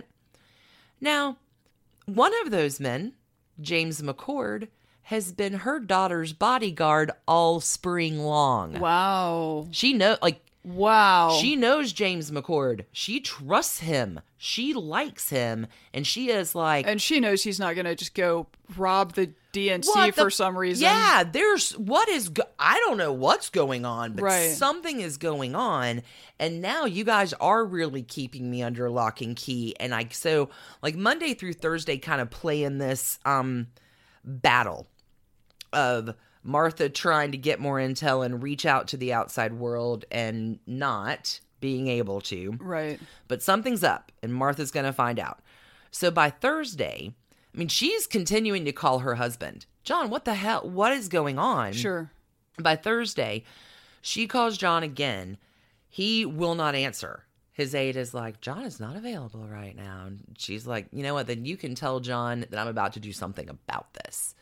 Now, one of those men, James McCord, has been her daughter's bodyguard all spring long. Wow. She know like Wow. she knows James McCord. She trusts him. She likes him. And she is like, And she knows he's not going to just go rob the D N C "What the for f- some reason. Yeah, there's what is, go- I don't know what's going on, but Right. something is going on. And now you guys are really keeping me under lock and key. And I, so like Monday through Thursday kind of play in this um, battle of Martha trying to get more intel and reach out to the outside world and not being able to. Right. But something's up, and Martha's going to find out. So by Thursday, I mean, she's continuing to call her husband. John, what the hell? What is going on? Sure. By Thursday, she calls John again. He will not answer. His aide is like, John is not available right now. And she's like, you know what? Then you can tell John that I'm about to do something about this.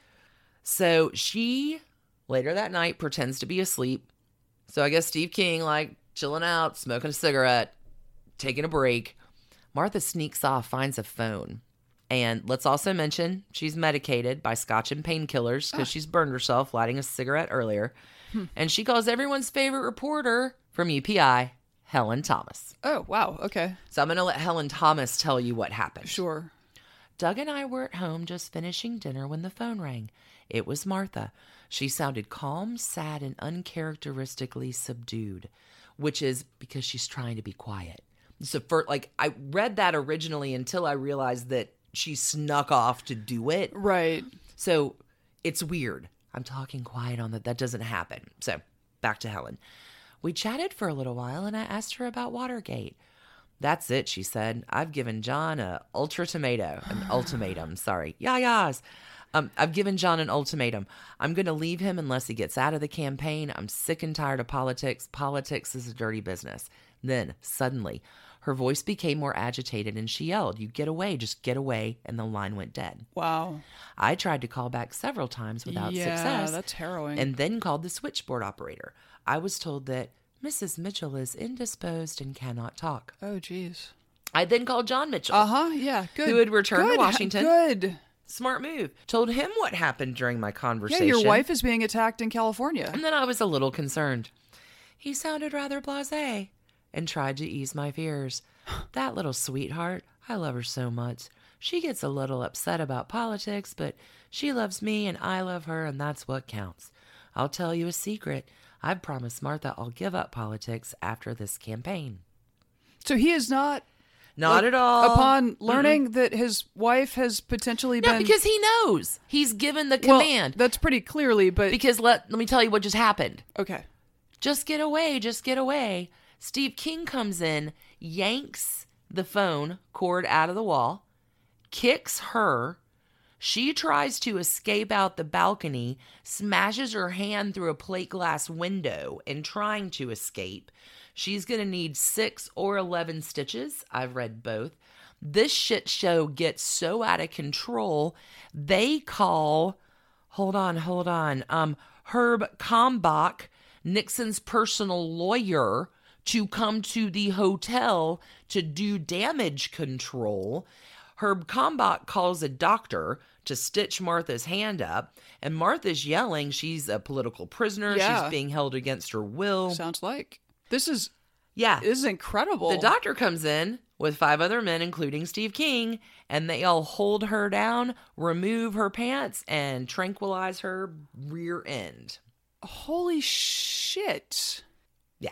So she, later that night, pretends to be asleep. So I guess Steve King, like, chilling out, smoking a cigarette, taking a break. Martha sneaks off, finds a phone. And let's also mention she's medicated by scotch and painkillers because she's burned herself lighting a cigarette earlier. Hmm. And she calls everyone's favorite reporter from U P I, Helen Thomas. Oh, wow. Okay. So I'm going to let Helen Thomas tell you what happened. Sure. Doug and I were at home just finishing dinner when the phone rang. It was Martha. She sounded calm, sad, and uncharacteristically subdued, which is because she's trying to be quiet. So for like, I read that originally until I realized that she snuck off to do it. Right. So it's weird. I'm talking quiet on that. That doesn't happen. So back to Helen. We chatted for a little while and I asked her about Watergate. That's it, she said. I've given John a ultra tomato, an ultimatum. Sorry. Yeah, yes. Um, I've given John an ultimatum. I'm going to leave him unless he gets out of the campaign. I'm sick and tired of politics. Politics is a dirty business. Then, suddenly, her voice became more agitated and she yelled, "You get away, just get away," and the line went dead. Wow. I tried to call back several times without yeah, success. that's harrowing. And then called the switchboard operator. I was told that Missus Mitchell is indisposed and cannot talk. oh, geez. I then called John Mitchell. Uh-huh. Yeah. Good. Who had returned to Good. Washington. Good. Smart move. Told him what happened during my Yeah, conversation. your wife is being attacked in California. And then I was a little concerned. He sounded rather blasé and tried to ease my fears. That little sweetheart, I love her so much. She gets a little upset about politics, but she loves me and I love her, and that's what counts. I'll tell you a secret. I've promised Martha I'll give up politics after this campaign. So he is not... Not Like, at all. Upon learning mm-hmm. that his wife has potentially no, been... because he knows. He's given the well, command. That's pretty clearly, but... Because let, let me tell you what just happened. Okay. Just get away, just get away. Steve King comes in, yanks the phone cord out of the wall, kicks her. She tries to escape out the balcony, smashes her hand through a plate glass window in trying to escape. She's going to need six or eleven stitches. I've read both. This shit show gets so out of control, they call, hold on, hold on, um, Herb Kalmbach, Nixon's personal lawyer, to come to the hotel to do damage control. Herb Kalmbach calls a doctor to stitch Martha's hand up, and Martha's yelling she's a political prisoner. Yeah. She's being held against her will. Sounds like. This is... Yeah. This is incredible. The doctor comes in with five other men, including Steve King, and they all hold her down, remove her pants, and tranquilize her rear end. Holy shit. Yeah.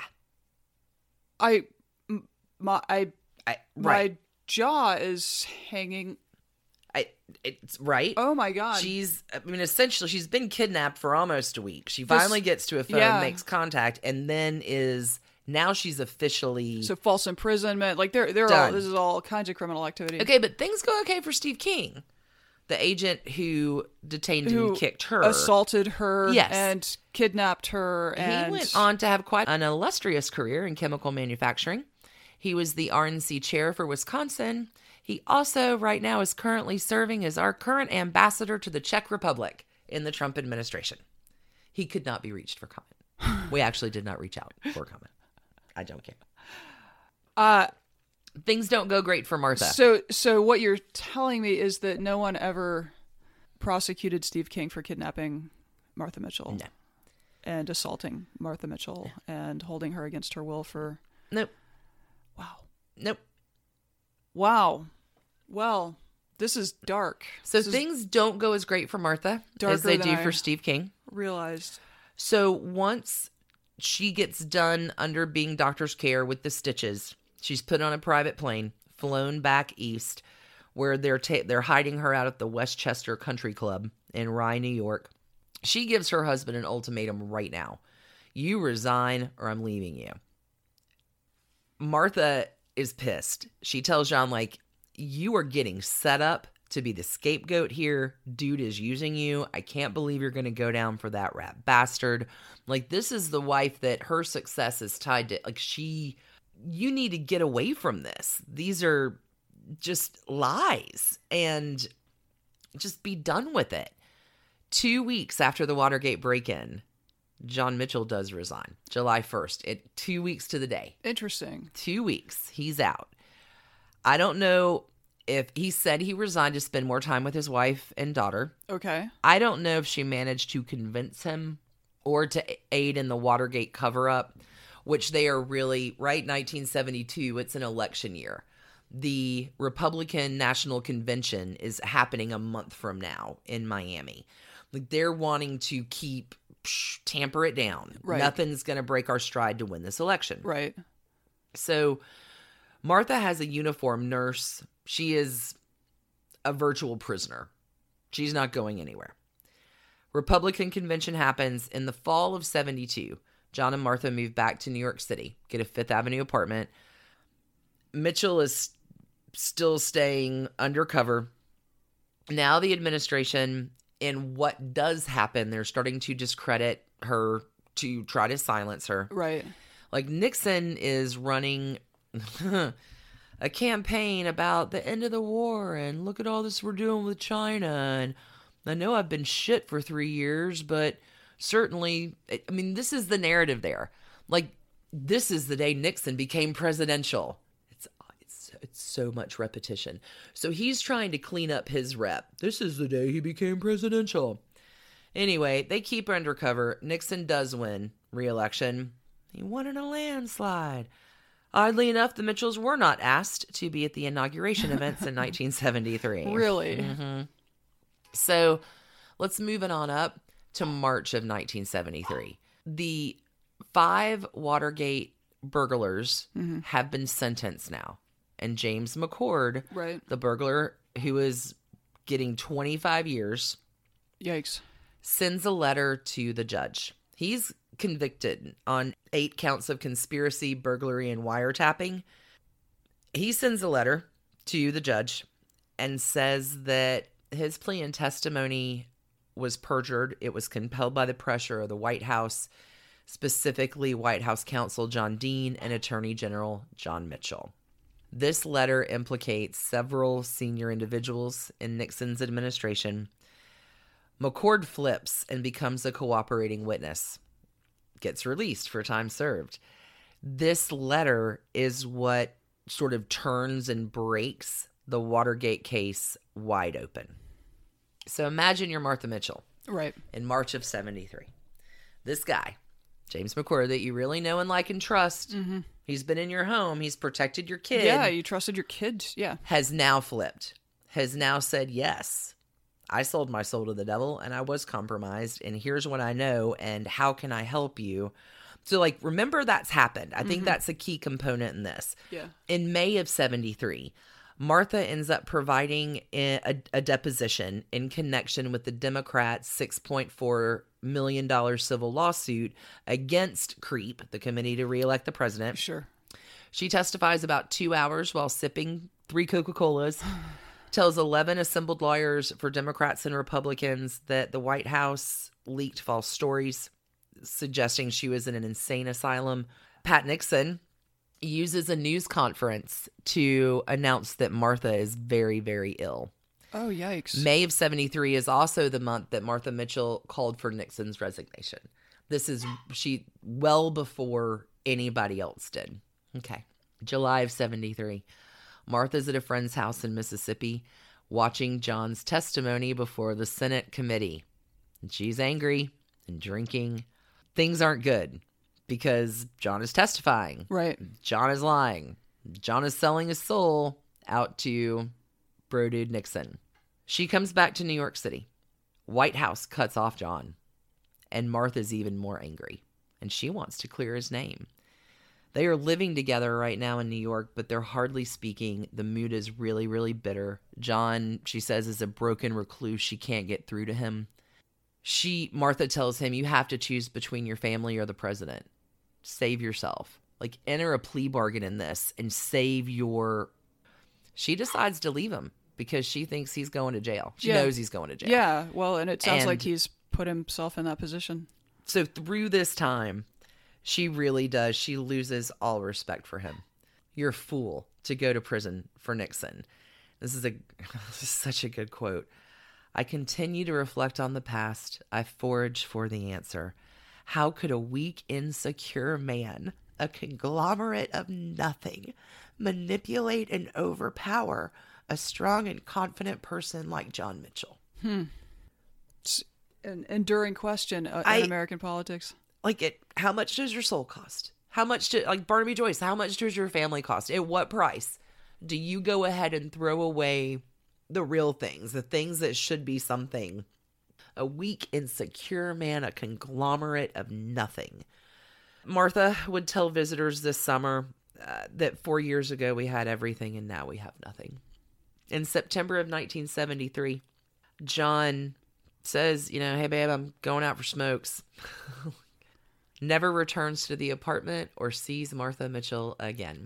I... m- My... I... I, My right. jaw is hanging... I, it's right. Oh my God. She's, I mean, essentially, she's been kidnapped for almost a week. She finally This- gets to a phone, yeah. makes contact, and then is, now she's officially... So false imprisonment. Like, there, there are all, Done. this is all kinds of criminal activity. Okay, but things go okay for Steve King, the agent who detained Who and kicked her. assaulted her Yes. and kidnapped her. And He went on to have quite an illustrious career in chemical manufacturing. He was the R N C chair for Wisconsin. He also, right now, is currently serving as our current ambassador to the Czech Republic in the Trump administration. He could not be reached for comment. We actually did not reach out for comment. I don't care. Uh, Things don't go great for Martha. so, so what you're telling me is that no one ever prosecuted Steve King for kidnapping Martha Mitchell. No. And assaulting Martha Mitchell and holding her against her will for... Nope. Wow. Nope. Wow. Well, this is dark. So This is things don't go as great for Martha as darker they than do I- for Steve King. realized. So once she gets done under being doctor's care with the stitches, she's put on a private plane, flown back east, where they're ta- they're hiding her out at the Westchester Country Club in Rye, New York. She gives her husband an ultimatum right now. You resign or I'm leaving you. Martha is pissed. She tells John, like, you are getting set up to be the scapegoat here. Dude is using you. I can't believe you're going to go down for that rat bastard. Like, this is the wife that her success is tied to. Like, she, you need to get away from this. These are just lies and just be done with it. Two weeks after the Watergate break-in, John Mitchell does resign. July first. It two weeks to the day. Interesting. Two weeks. He's out. I don't know if he said he resigned to spend more time with his wife and daughter. Okay. I don't know if she managed to convince him or to aid in the Watergate cover-up, which they are really, right, nineteen seventy-two, it's an election year. The Republican National Convention is happening a month from now in Miami. Like, they're wanting to keep, psh, tamper it down. Right. Nothing's going to break our stride to win this election. Right. So Martha has a uniformed nurse. She is a virtual prisoner. She's not going anywhere. Republican convention happens in the fall of seventy-two. John and Martha move back to New York City, get a Fifth Avenue apartment. Mitchell is still staying undercover. Now the administration, in what does happen, they're starting to discredit her to try to silence her. Right. Like, Nixon is running a campaign about the end of the war and look at all this we're doing with China. And I know I've been shit for three years, but certainly, I mean, this is the narrative there. Like, this is the day Nixon became presidential. It's, it's, it's so much repetition. So he's trying to clean up his rep. This is the day he became presidential. Anyway, they keep her undercover. Nixon does win re-election. He won in a landslide. Oddly enough, the Mitchells were not asked to be at the inauguration events in nineteen seventy-three. Really? Mm-hmm. So let's move it on up to March of nineteen seventy-three. The five Watergate burglars Mm-hmm. have been sentenced now. And James McCord, Right. the burglar who is getting twenty-five years, Yikes. sends a letter to the judge. He's convicted on eight counts of conspiracy, burglary, and wiretapping. He sends a letter to the judge and says that his plea and testimony was perjured. It was compelled by the pressure of the White House, specifically White House counsel John Dean and Attorney General John Mitchell. This letter implicates several senior individuals in Nixon's administration. McCord flips and becomes a cooperating witness. Gets released for time served. This letter is what sort of turns and breaks the Watergate case wide open. So imagine you're Martha Mitchell Right. in March of seventy-three. This guy, James McCord, that you really know and like and trust, Mm-hmm. he's been in your home, he's protected your kid, Yeah, you trusted your kids. Yeah. has now flipped, has now said, yes, I sold my soul to the devil and I was compromised, and here's what I know and how can I help you? So, like, remember that's happened. I think Mm-hmm. that's a key component in this. Yeah. In May of seventy-three, Martha ends up providing a, a, a deposition in connection with the Democrats' six point four million dollars civil lawsuit against CREEP, the Committee to Re-elect the President. Sure. She testifies about two hours while sipping three Coca-Colas, tells eleven assembled lawyers for Democrats and Republicans that the White House leaked false stories, suggesting she was in an insane asylum. Pat Nixon uses a news conference to announce that Martha is very, very ill. Oh, yikes. May of seventy-three is also the month that Martha Mitchell called for Nixon's resignation. This is she well before anybody else did. Okay. July of seventy-three. Martha's at a friend's house in Mississippi watching John's testimony before the Senate committee. And she's angry and drinking. Things aren't good because John is testifying. Right. John is lying. John is selling his soul out to bro dude Nixon. She comes back to New York City. White House cuts off John. And Martha's even more angry. And she wants to clear his name. They are living together right now in New York, but they're hardly speaking. The mood is really, really bitter. John, she says, is a broken recluse. She can't get through to him. She, Martha tells him, you have to choose between your family or the president. Save yourself. Like, enter a plea bargain in this and save your... She decides to leave him because she thinks he's going to jail. She Yeah. knows he's going to jail. Yeah. Well, and it sounds And- like he's put himself in that position. So through this time, she really does. She loses all respect for him. You're a fool to go to prison for Nixon. This is a this is such a good quote. I continue to reflect on the past. I forage for the answer. How could a weak, insecure man, a conglomerate of nothing, manipulate and overpower a strong and confident person like John Mitchell? It's an enduring question uh, I- in American politics. Like, it, how much does your soul cost? How much do, like Barnaby Joyce, how much does your family cost? At what price do you go ahead and throw away the real things, the things that should be something? A weak, insecure man, a conglomerate of nothing. Martha would tell visitors this summer uh, that four years ago we had everything and now we have nothing. In September of nineteen seventy-three, John says, you know, hey, babe, I'm going out for smokes. Never returns to the apartment or sees Martha Mitchell again.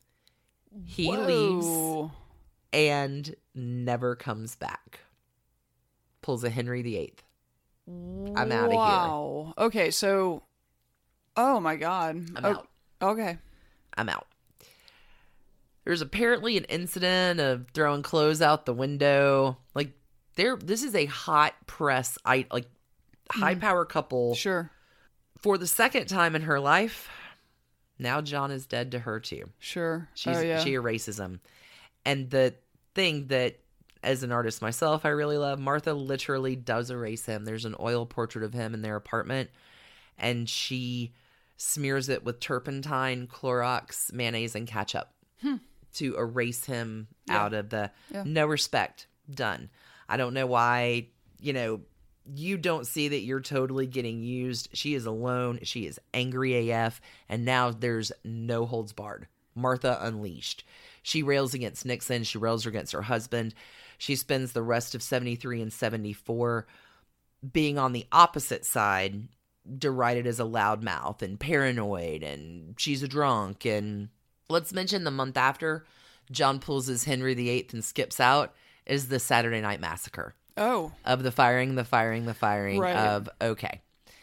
He leaves Whoa. and never comes back. Pulls a Henry the Eighth. I'm outta here. Wow. Okay, so, oh my God. I'm Oh, out. Okay. I'm out. There's apparently an incident of throwing clothes out the window. Like, there, this is a hot press, I like high power couple. Sure. For the second time in her life, now John is dead to her too. Sure. She's, oh, yeah. She erases him. And the thing that, as an artist myself, I really love, Martha literally does erase him. There's an oil portrait of him in their apartment, and she smears it with turpentine, Clorox, mayonnaise, and ketchup to erase him Yeah. out of the Yeah. no respect. Done. I don't know why, you know, you don't see that you're totally getting used. She is alone. She is angry A F. And now there's no holds barred. Martha Unleashed. She rails against Nixon. She rails against her husband. She spends the rest of seventy-three and seventy-four being on the opposite side, derided as a loudmouth and paranoid, and she's a drunk. And let's mention the month after John pulls his Henry the Eighth and skips out is the Saturday Night Massacre. Oh. Of the firing, the firing, the firing Right. of, okay.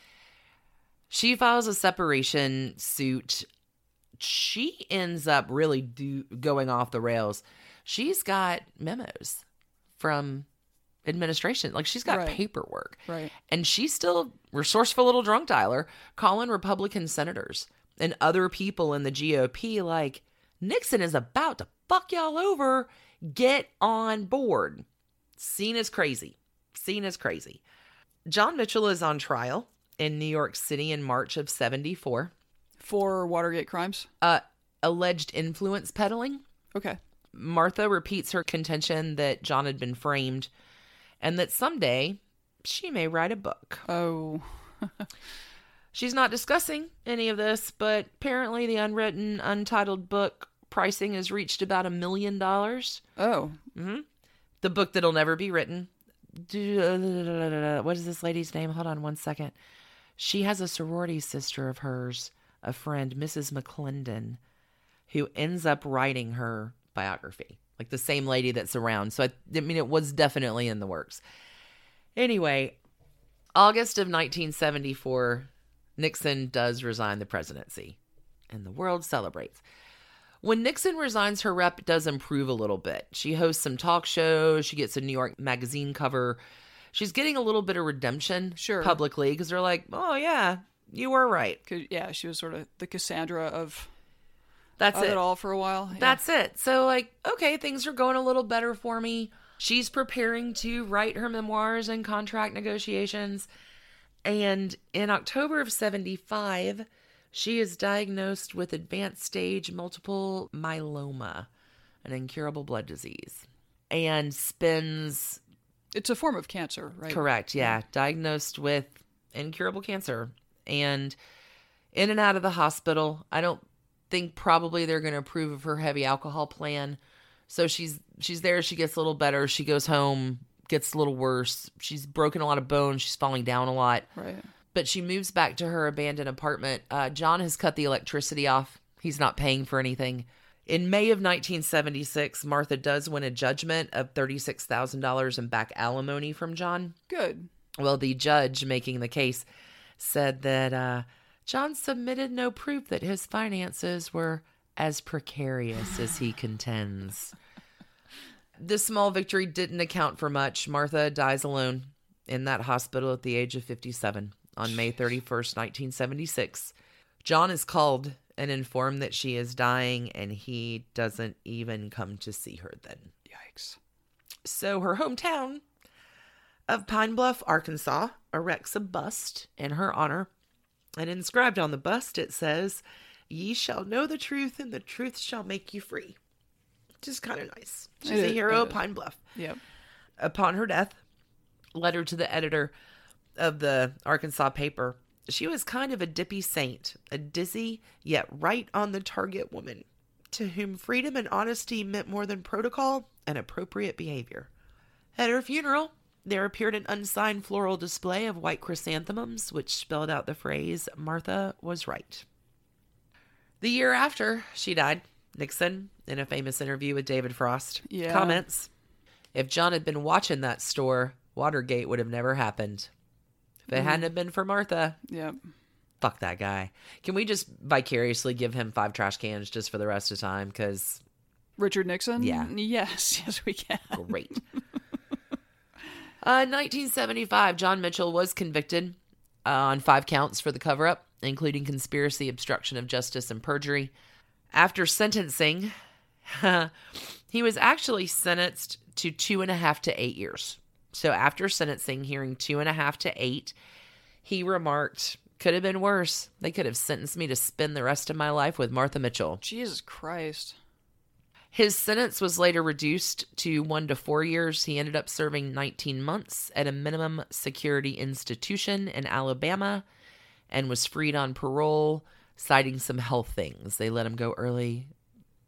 She files a separation suit. She ends up really do, going off the rails. She's got memos from administration. Like, she's got Right. paperwork. Right. And she's still resourceful little drunk dialer calling Republican senators and other people in the G O P like, Nixon is about to fuck y'all over. Get on board. Seen as crazy. Seen as crazy. John Mitchell is on trial in New York City in March of seventy-four. For Watergate crimes? Uh, alleged influence peddling. Okay. Martha repeats her contention that John had been framed and that someday she may write a book. Oh. She's not discussing any of this, but apparently the unwritten, untitled book pricing has reached about a million dollars. Oh. Mm-hmm. The book that'll never be written. What is this lady's name? Hold on one second. She has a sorority sister of hers, a friend, Missus McClendon, who ends up writing her biography. Like the same lady that's around. So, I, I mean, it was definitely in the works. Anyway, August of nineteen seventy-four, Nixon does resign the presidency, and the world celebrates. When Nixon resigns, her rep does improve a little bit. She hosts some talk shows. She gets a New York Magazine cover. She's getting a little bit of redemption Sure. publicly because they're like, oh, yeah, you were right. 'Cause, yeah, she was sort of the Cassandra of, That's of it. it all for a while. Yeah. That's it. So, like, okay, things are going a little better for me. She's preparing to write her memoirs and contract negotiations. And in October of seventy-five, she is diagnosed with advanced stage multiple myeloma, an incurable blood disease, and spends... It's a form of cancer, right? Correct, yeah. Diagnosed with incurable cancer. And in and out of the hospital. I don't think probably they're going to approve of her heavy alcohol plan. So she's she's there. She gets a little better. She goes home, gets a little worse. She's broken a lot of bones. She's falling down a lot. Right. But she moves back to her abandoned apartment. Uh, John has cut the electricity off. He's not paying for anything. In May of nineteen seventy-six, Martha does win a judgment of thirty-six thousand dollars in back alimony from John. Good. Well, the judge making the case said that uh, John submitted no proof that his finances were as precarious as he contends. This small victory didn't account for much. Martha dies alone in that hospital at the age of fifty-seven on May thirty-first, nineteen seventy-six. John is called and informed that she is dying, and he doesn't even come to see her then. Yikes. So her hometown of Pine Bluff, Arkansas, erects a bust in her honor. And inscribed on the bust, it says, "Ye shall know the truth, and the truth shall make you free." Which is kind of nice. She's It a is, hero it of is. Pine Bluff. Yep. Upon her death, letter to the editor of the Arkansas paper, she was kind of a dippy saint, a dizzy yet right on the target woman, to whom freedom and honesty meant more than protocol and appropriate behavior. At her funeral, there appeared an unsigned floral display of white chrysanthemums, which spelled out the phrase, "Martha was right." The year after she died, Nixon, in a famous interview with David Frost, Yeah. comments, "If John had been watching that store, Watergate would have never happened. If it hadn't have been for Martha, Yep. fuck that guy." Can we just vicariously give him five trash cans just for the rest of the time? Because Richard Nixon? Yeah. Yes, yes, we can. great. uh, nineteen seventy-five, John Mitchell was convicted uh, on five counts for the cover-up, including conspiracy, obstruction of justice, and perjury. After sentencing, he was actually sentenced to two and a half to eight years. So after sentencing, hearing two and a half to eight, he remarked, "Could have been worse. They could have sentenced me to spend the rest of my life with Martha Mitchell." Jesus Christ. His sentence was later reduced to one to four years. He ended up serving nineteen months at a minimum security institution in Alabama and was freed on parole, citing some health things. They let him go early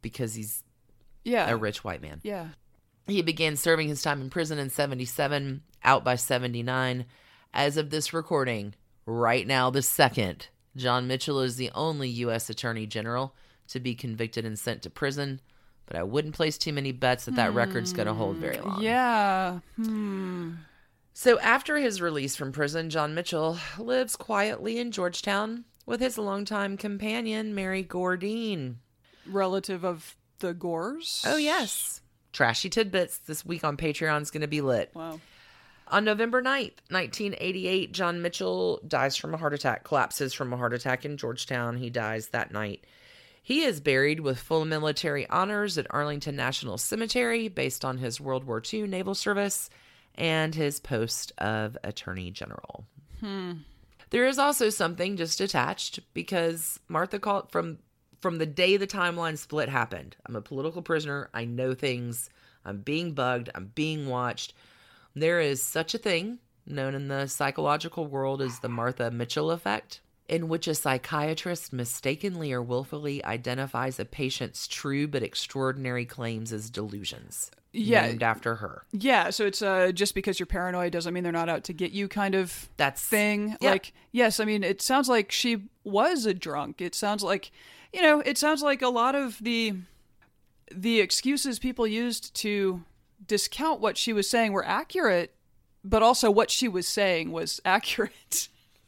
because he's Yeah. a rich white man. Yeah. He began serving his time in prison in seventy-seven, out by seventy-nine. As of this recording, right now, the second, John Mitchell is the only U S Attorney General to be convicted and sent to prison. But I wouldn't place too many bets that that record's going to hold very long. Yeah. Hmm. So after his release from prison, John Mitchell lives quietly in Georgetown with his longtime companion, Mary Gordine. Relative of the Gores? Oh, yes. Trashy Tidbits this week on Patreon is going to be lit. Wow. On November ninth, nineteen eighty-eight, John Mitchell dies from a heart attack, collapses from a heart attack in Georgetown. He dies that night. He is buried with full military honors at Arlington National Cemetery based on his World War Two naval service and his post of Attorney General. Hmm. There is also something just attached because Martha called from from the day the timeline split happened. I'm a political prisoner. I know things. I'm being bugged. I'm being watched. There is such a thing known in the psychological world as the Martha Mitchell effect, in which a psychiatrist mistakenly or willfully identifies a patient's true but extraordinary claims as delusions. Yeah. Named after her. Yeah, so it's uh, just because you're paranoid doesn't mean they're not out to get you kind of That's thing. yeah. Like, yes, I mean, it sounds like she was a drunk. It sounds like, you know, it sounds like a lot of the the excuses people used to discount what she was saying were accurate, but also what she was saying was accurate.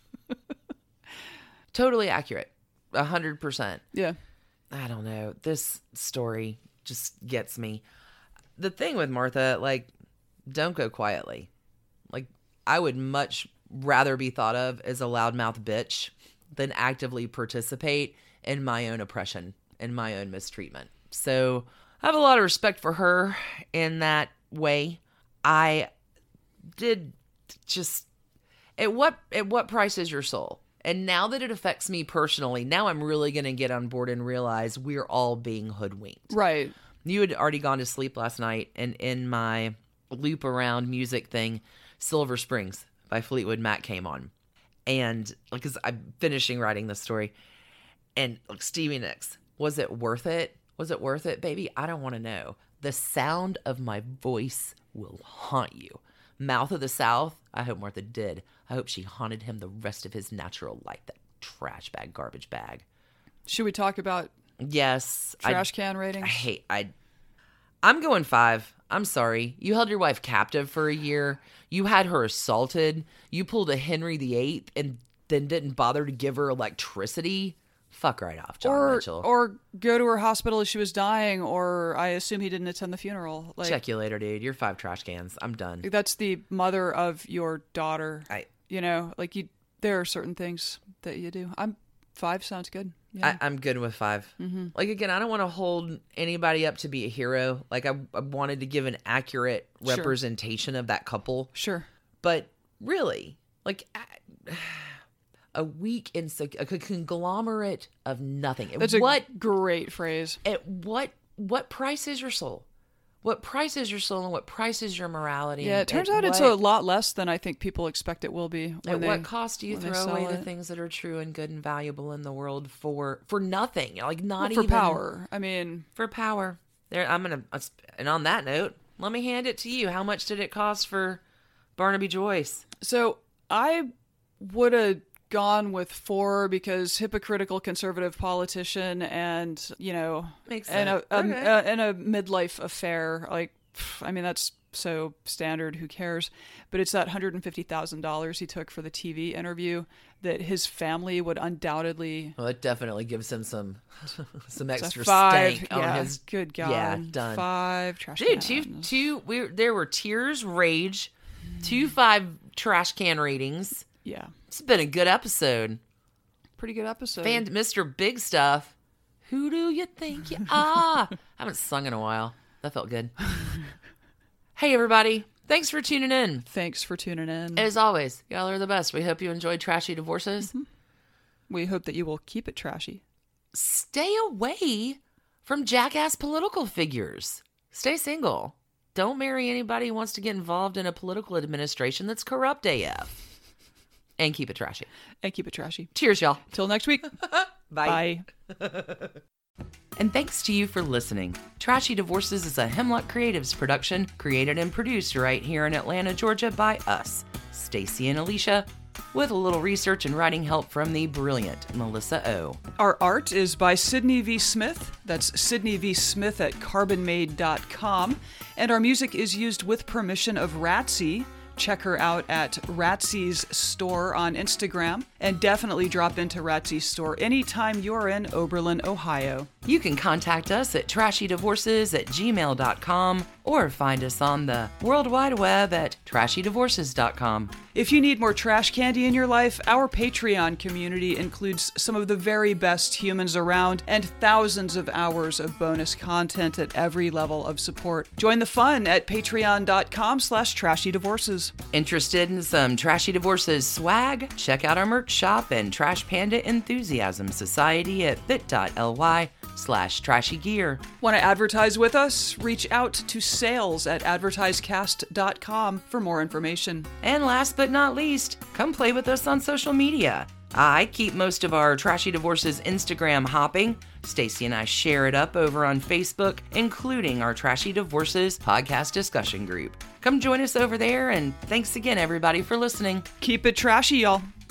Totally accurate. A hundred percent. Yeah. I don't know. This story just gets me. The thing with Martha, like, don't go quietly. Like, I would much rather be thought of as a loudmouth bitch than actively participate in my own oppression and my own mistreatment. So I have a lot of respect for her in that way. I did just, at what at what price is your soul? And now that it affects me personally, now I'm really going to get on board and realize we're all being hoodwinked. Right. You had already gone to sleep last night, and in my loop around music thing, Silver Springs by Fleetwood Mac came on. And, because I'm finishing writing this story, and like Stevie Nicks, was it worth it? Was it worth it, baby? I don't want to know. The sound of my voice will haunt you. Mouth of the South, I hope Martha did. I hope she haunted him the rest of his natural life, that trash bag, garbage bag. Should we talk about Yes. trash I, can ratings? I hate, I, I'm going five. I'm sorry. You held your wife captive for a year. You had her assaulted. You pulled a Henry the Eighth and then didn't bother to give her electricity. Fuck right off, John or, Mitchell. or go to her hospital as she was dying, or I assume he didn't attend the funeral. Like, Check you later, dude. You're five trash cans. I'm done. that's the mother of your daughter. I, You know, like you, there are certain things that you do. I'm five sounds good. Yeah. I, I'm good with five. Mm-hmm. Like, again, I don't want to hold anybody up to be a hero. Like, I, I wanted to give an accurate Sure. representation of that couple. Sure. But really, like, a, a weak, insec- a conglomerate of nothing. At That's a what, great phrase. at what, what price is your soul? What price is your soul and what price is your morality? Yeah, it And turns at out it's what- a lot less than I think people expect it will be. When At they, what cost do you when they throw sell away the it. things that are true and good and valuable in the world for for nothing? Like, not Well, for even power. I mean, for power. There, I'm gonna. And on that note, let me hand it to you. How much did it cost for Barnaby Joyce? so I would have gone with four because hypocritical conservative politician and, you know, Makes and a, sense. a, Okay. a and a midlife affair. Like, pff, I mean, that's so standard. Who cares? But it's that one hundred fifty thousand dollars he took for the T V interview that his family would undoubtedly. Well, it definitely gives him some some It's a extra five. stank Yeah, on his. good God. Yeah, done. Five trash Dude, two cans. two. We there were tears, rage, two five trash can ratings. Yeah, It's been a good episode. pretty good episode. Fan, Mister Big Stuff. Who do you think you are? I haven't sung in a while. That felt good. Hey, everybody. Thanks for tuning in. Thanks for tuning in. As always, y'all are the best. We hope you enjoyed Trashy Divorces. We hope that you will keep it trashy. Stay away from jackass political figures. Stay single. Don't marry anybody who wants to get involved in a political administration that's corrupt A F. And keep it trashy. And keep it trashy. Cheers, y'all. Till next week. Bye. Bye. And thanks to you for listening. Trashy Divorces is a Hemlock Creatives production, created and produced right here in Atlanta, Georgia by us, Stacy and Alicia, with a little research and writing help from the brilliant Melissa O. Our art is by Sydney V. Smith. That's Sydney V. Smith at carbon made dot com. And our music is used with permission of Ratsy. Check her out at Ratsy's store on Instagram, and definitely drop into Ratsy's store anytime you're in Oberlin, Ohio. You can contact us at trashy divorces at gmail dot com or find us on the World Wide Web at trashy divorces dot com. If you need more trash candy in your life, our Patreon community includes some of the very best humans around and thousands of hours of bonus content at every level of support. Join the fun at patreon dot com slash trashy divorces. Interested in some Trashy Divorces swag? Check out our merch shop and Trash Panda Enthusiasm Society at bit.ly slash trashy gear. Want to advertise with us? Reach out to sales at advertisecast dot com for more information. And last but not least, come play with us on social media. I keep most of our Trashy Divorces Instagram hopping. Stacy and I share it up over on Facebook, including our Trashy Divorces podcast discussion group. Come join us over there, and thanks again, everybody, for listening. Keep it trashy, y'all.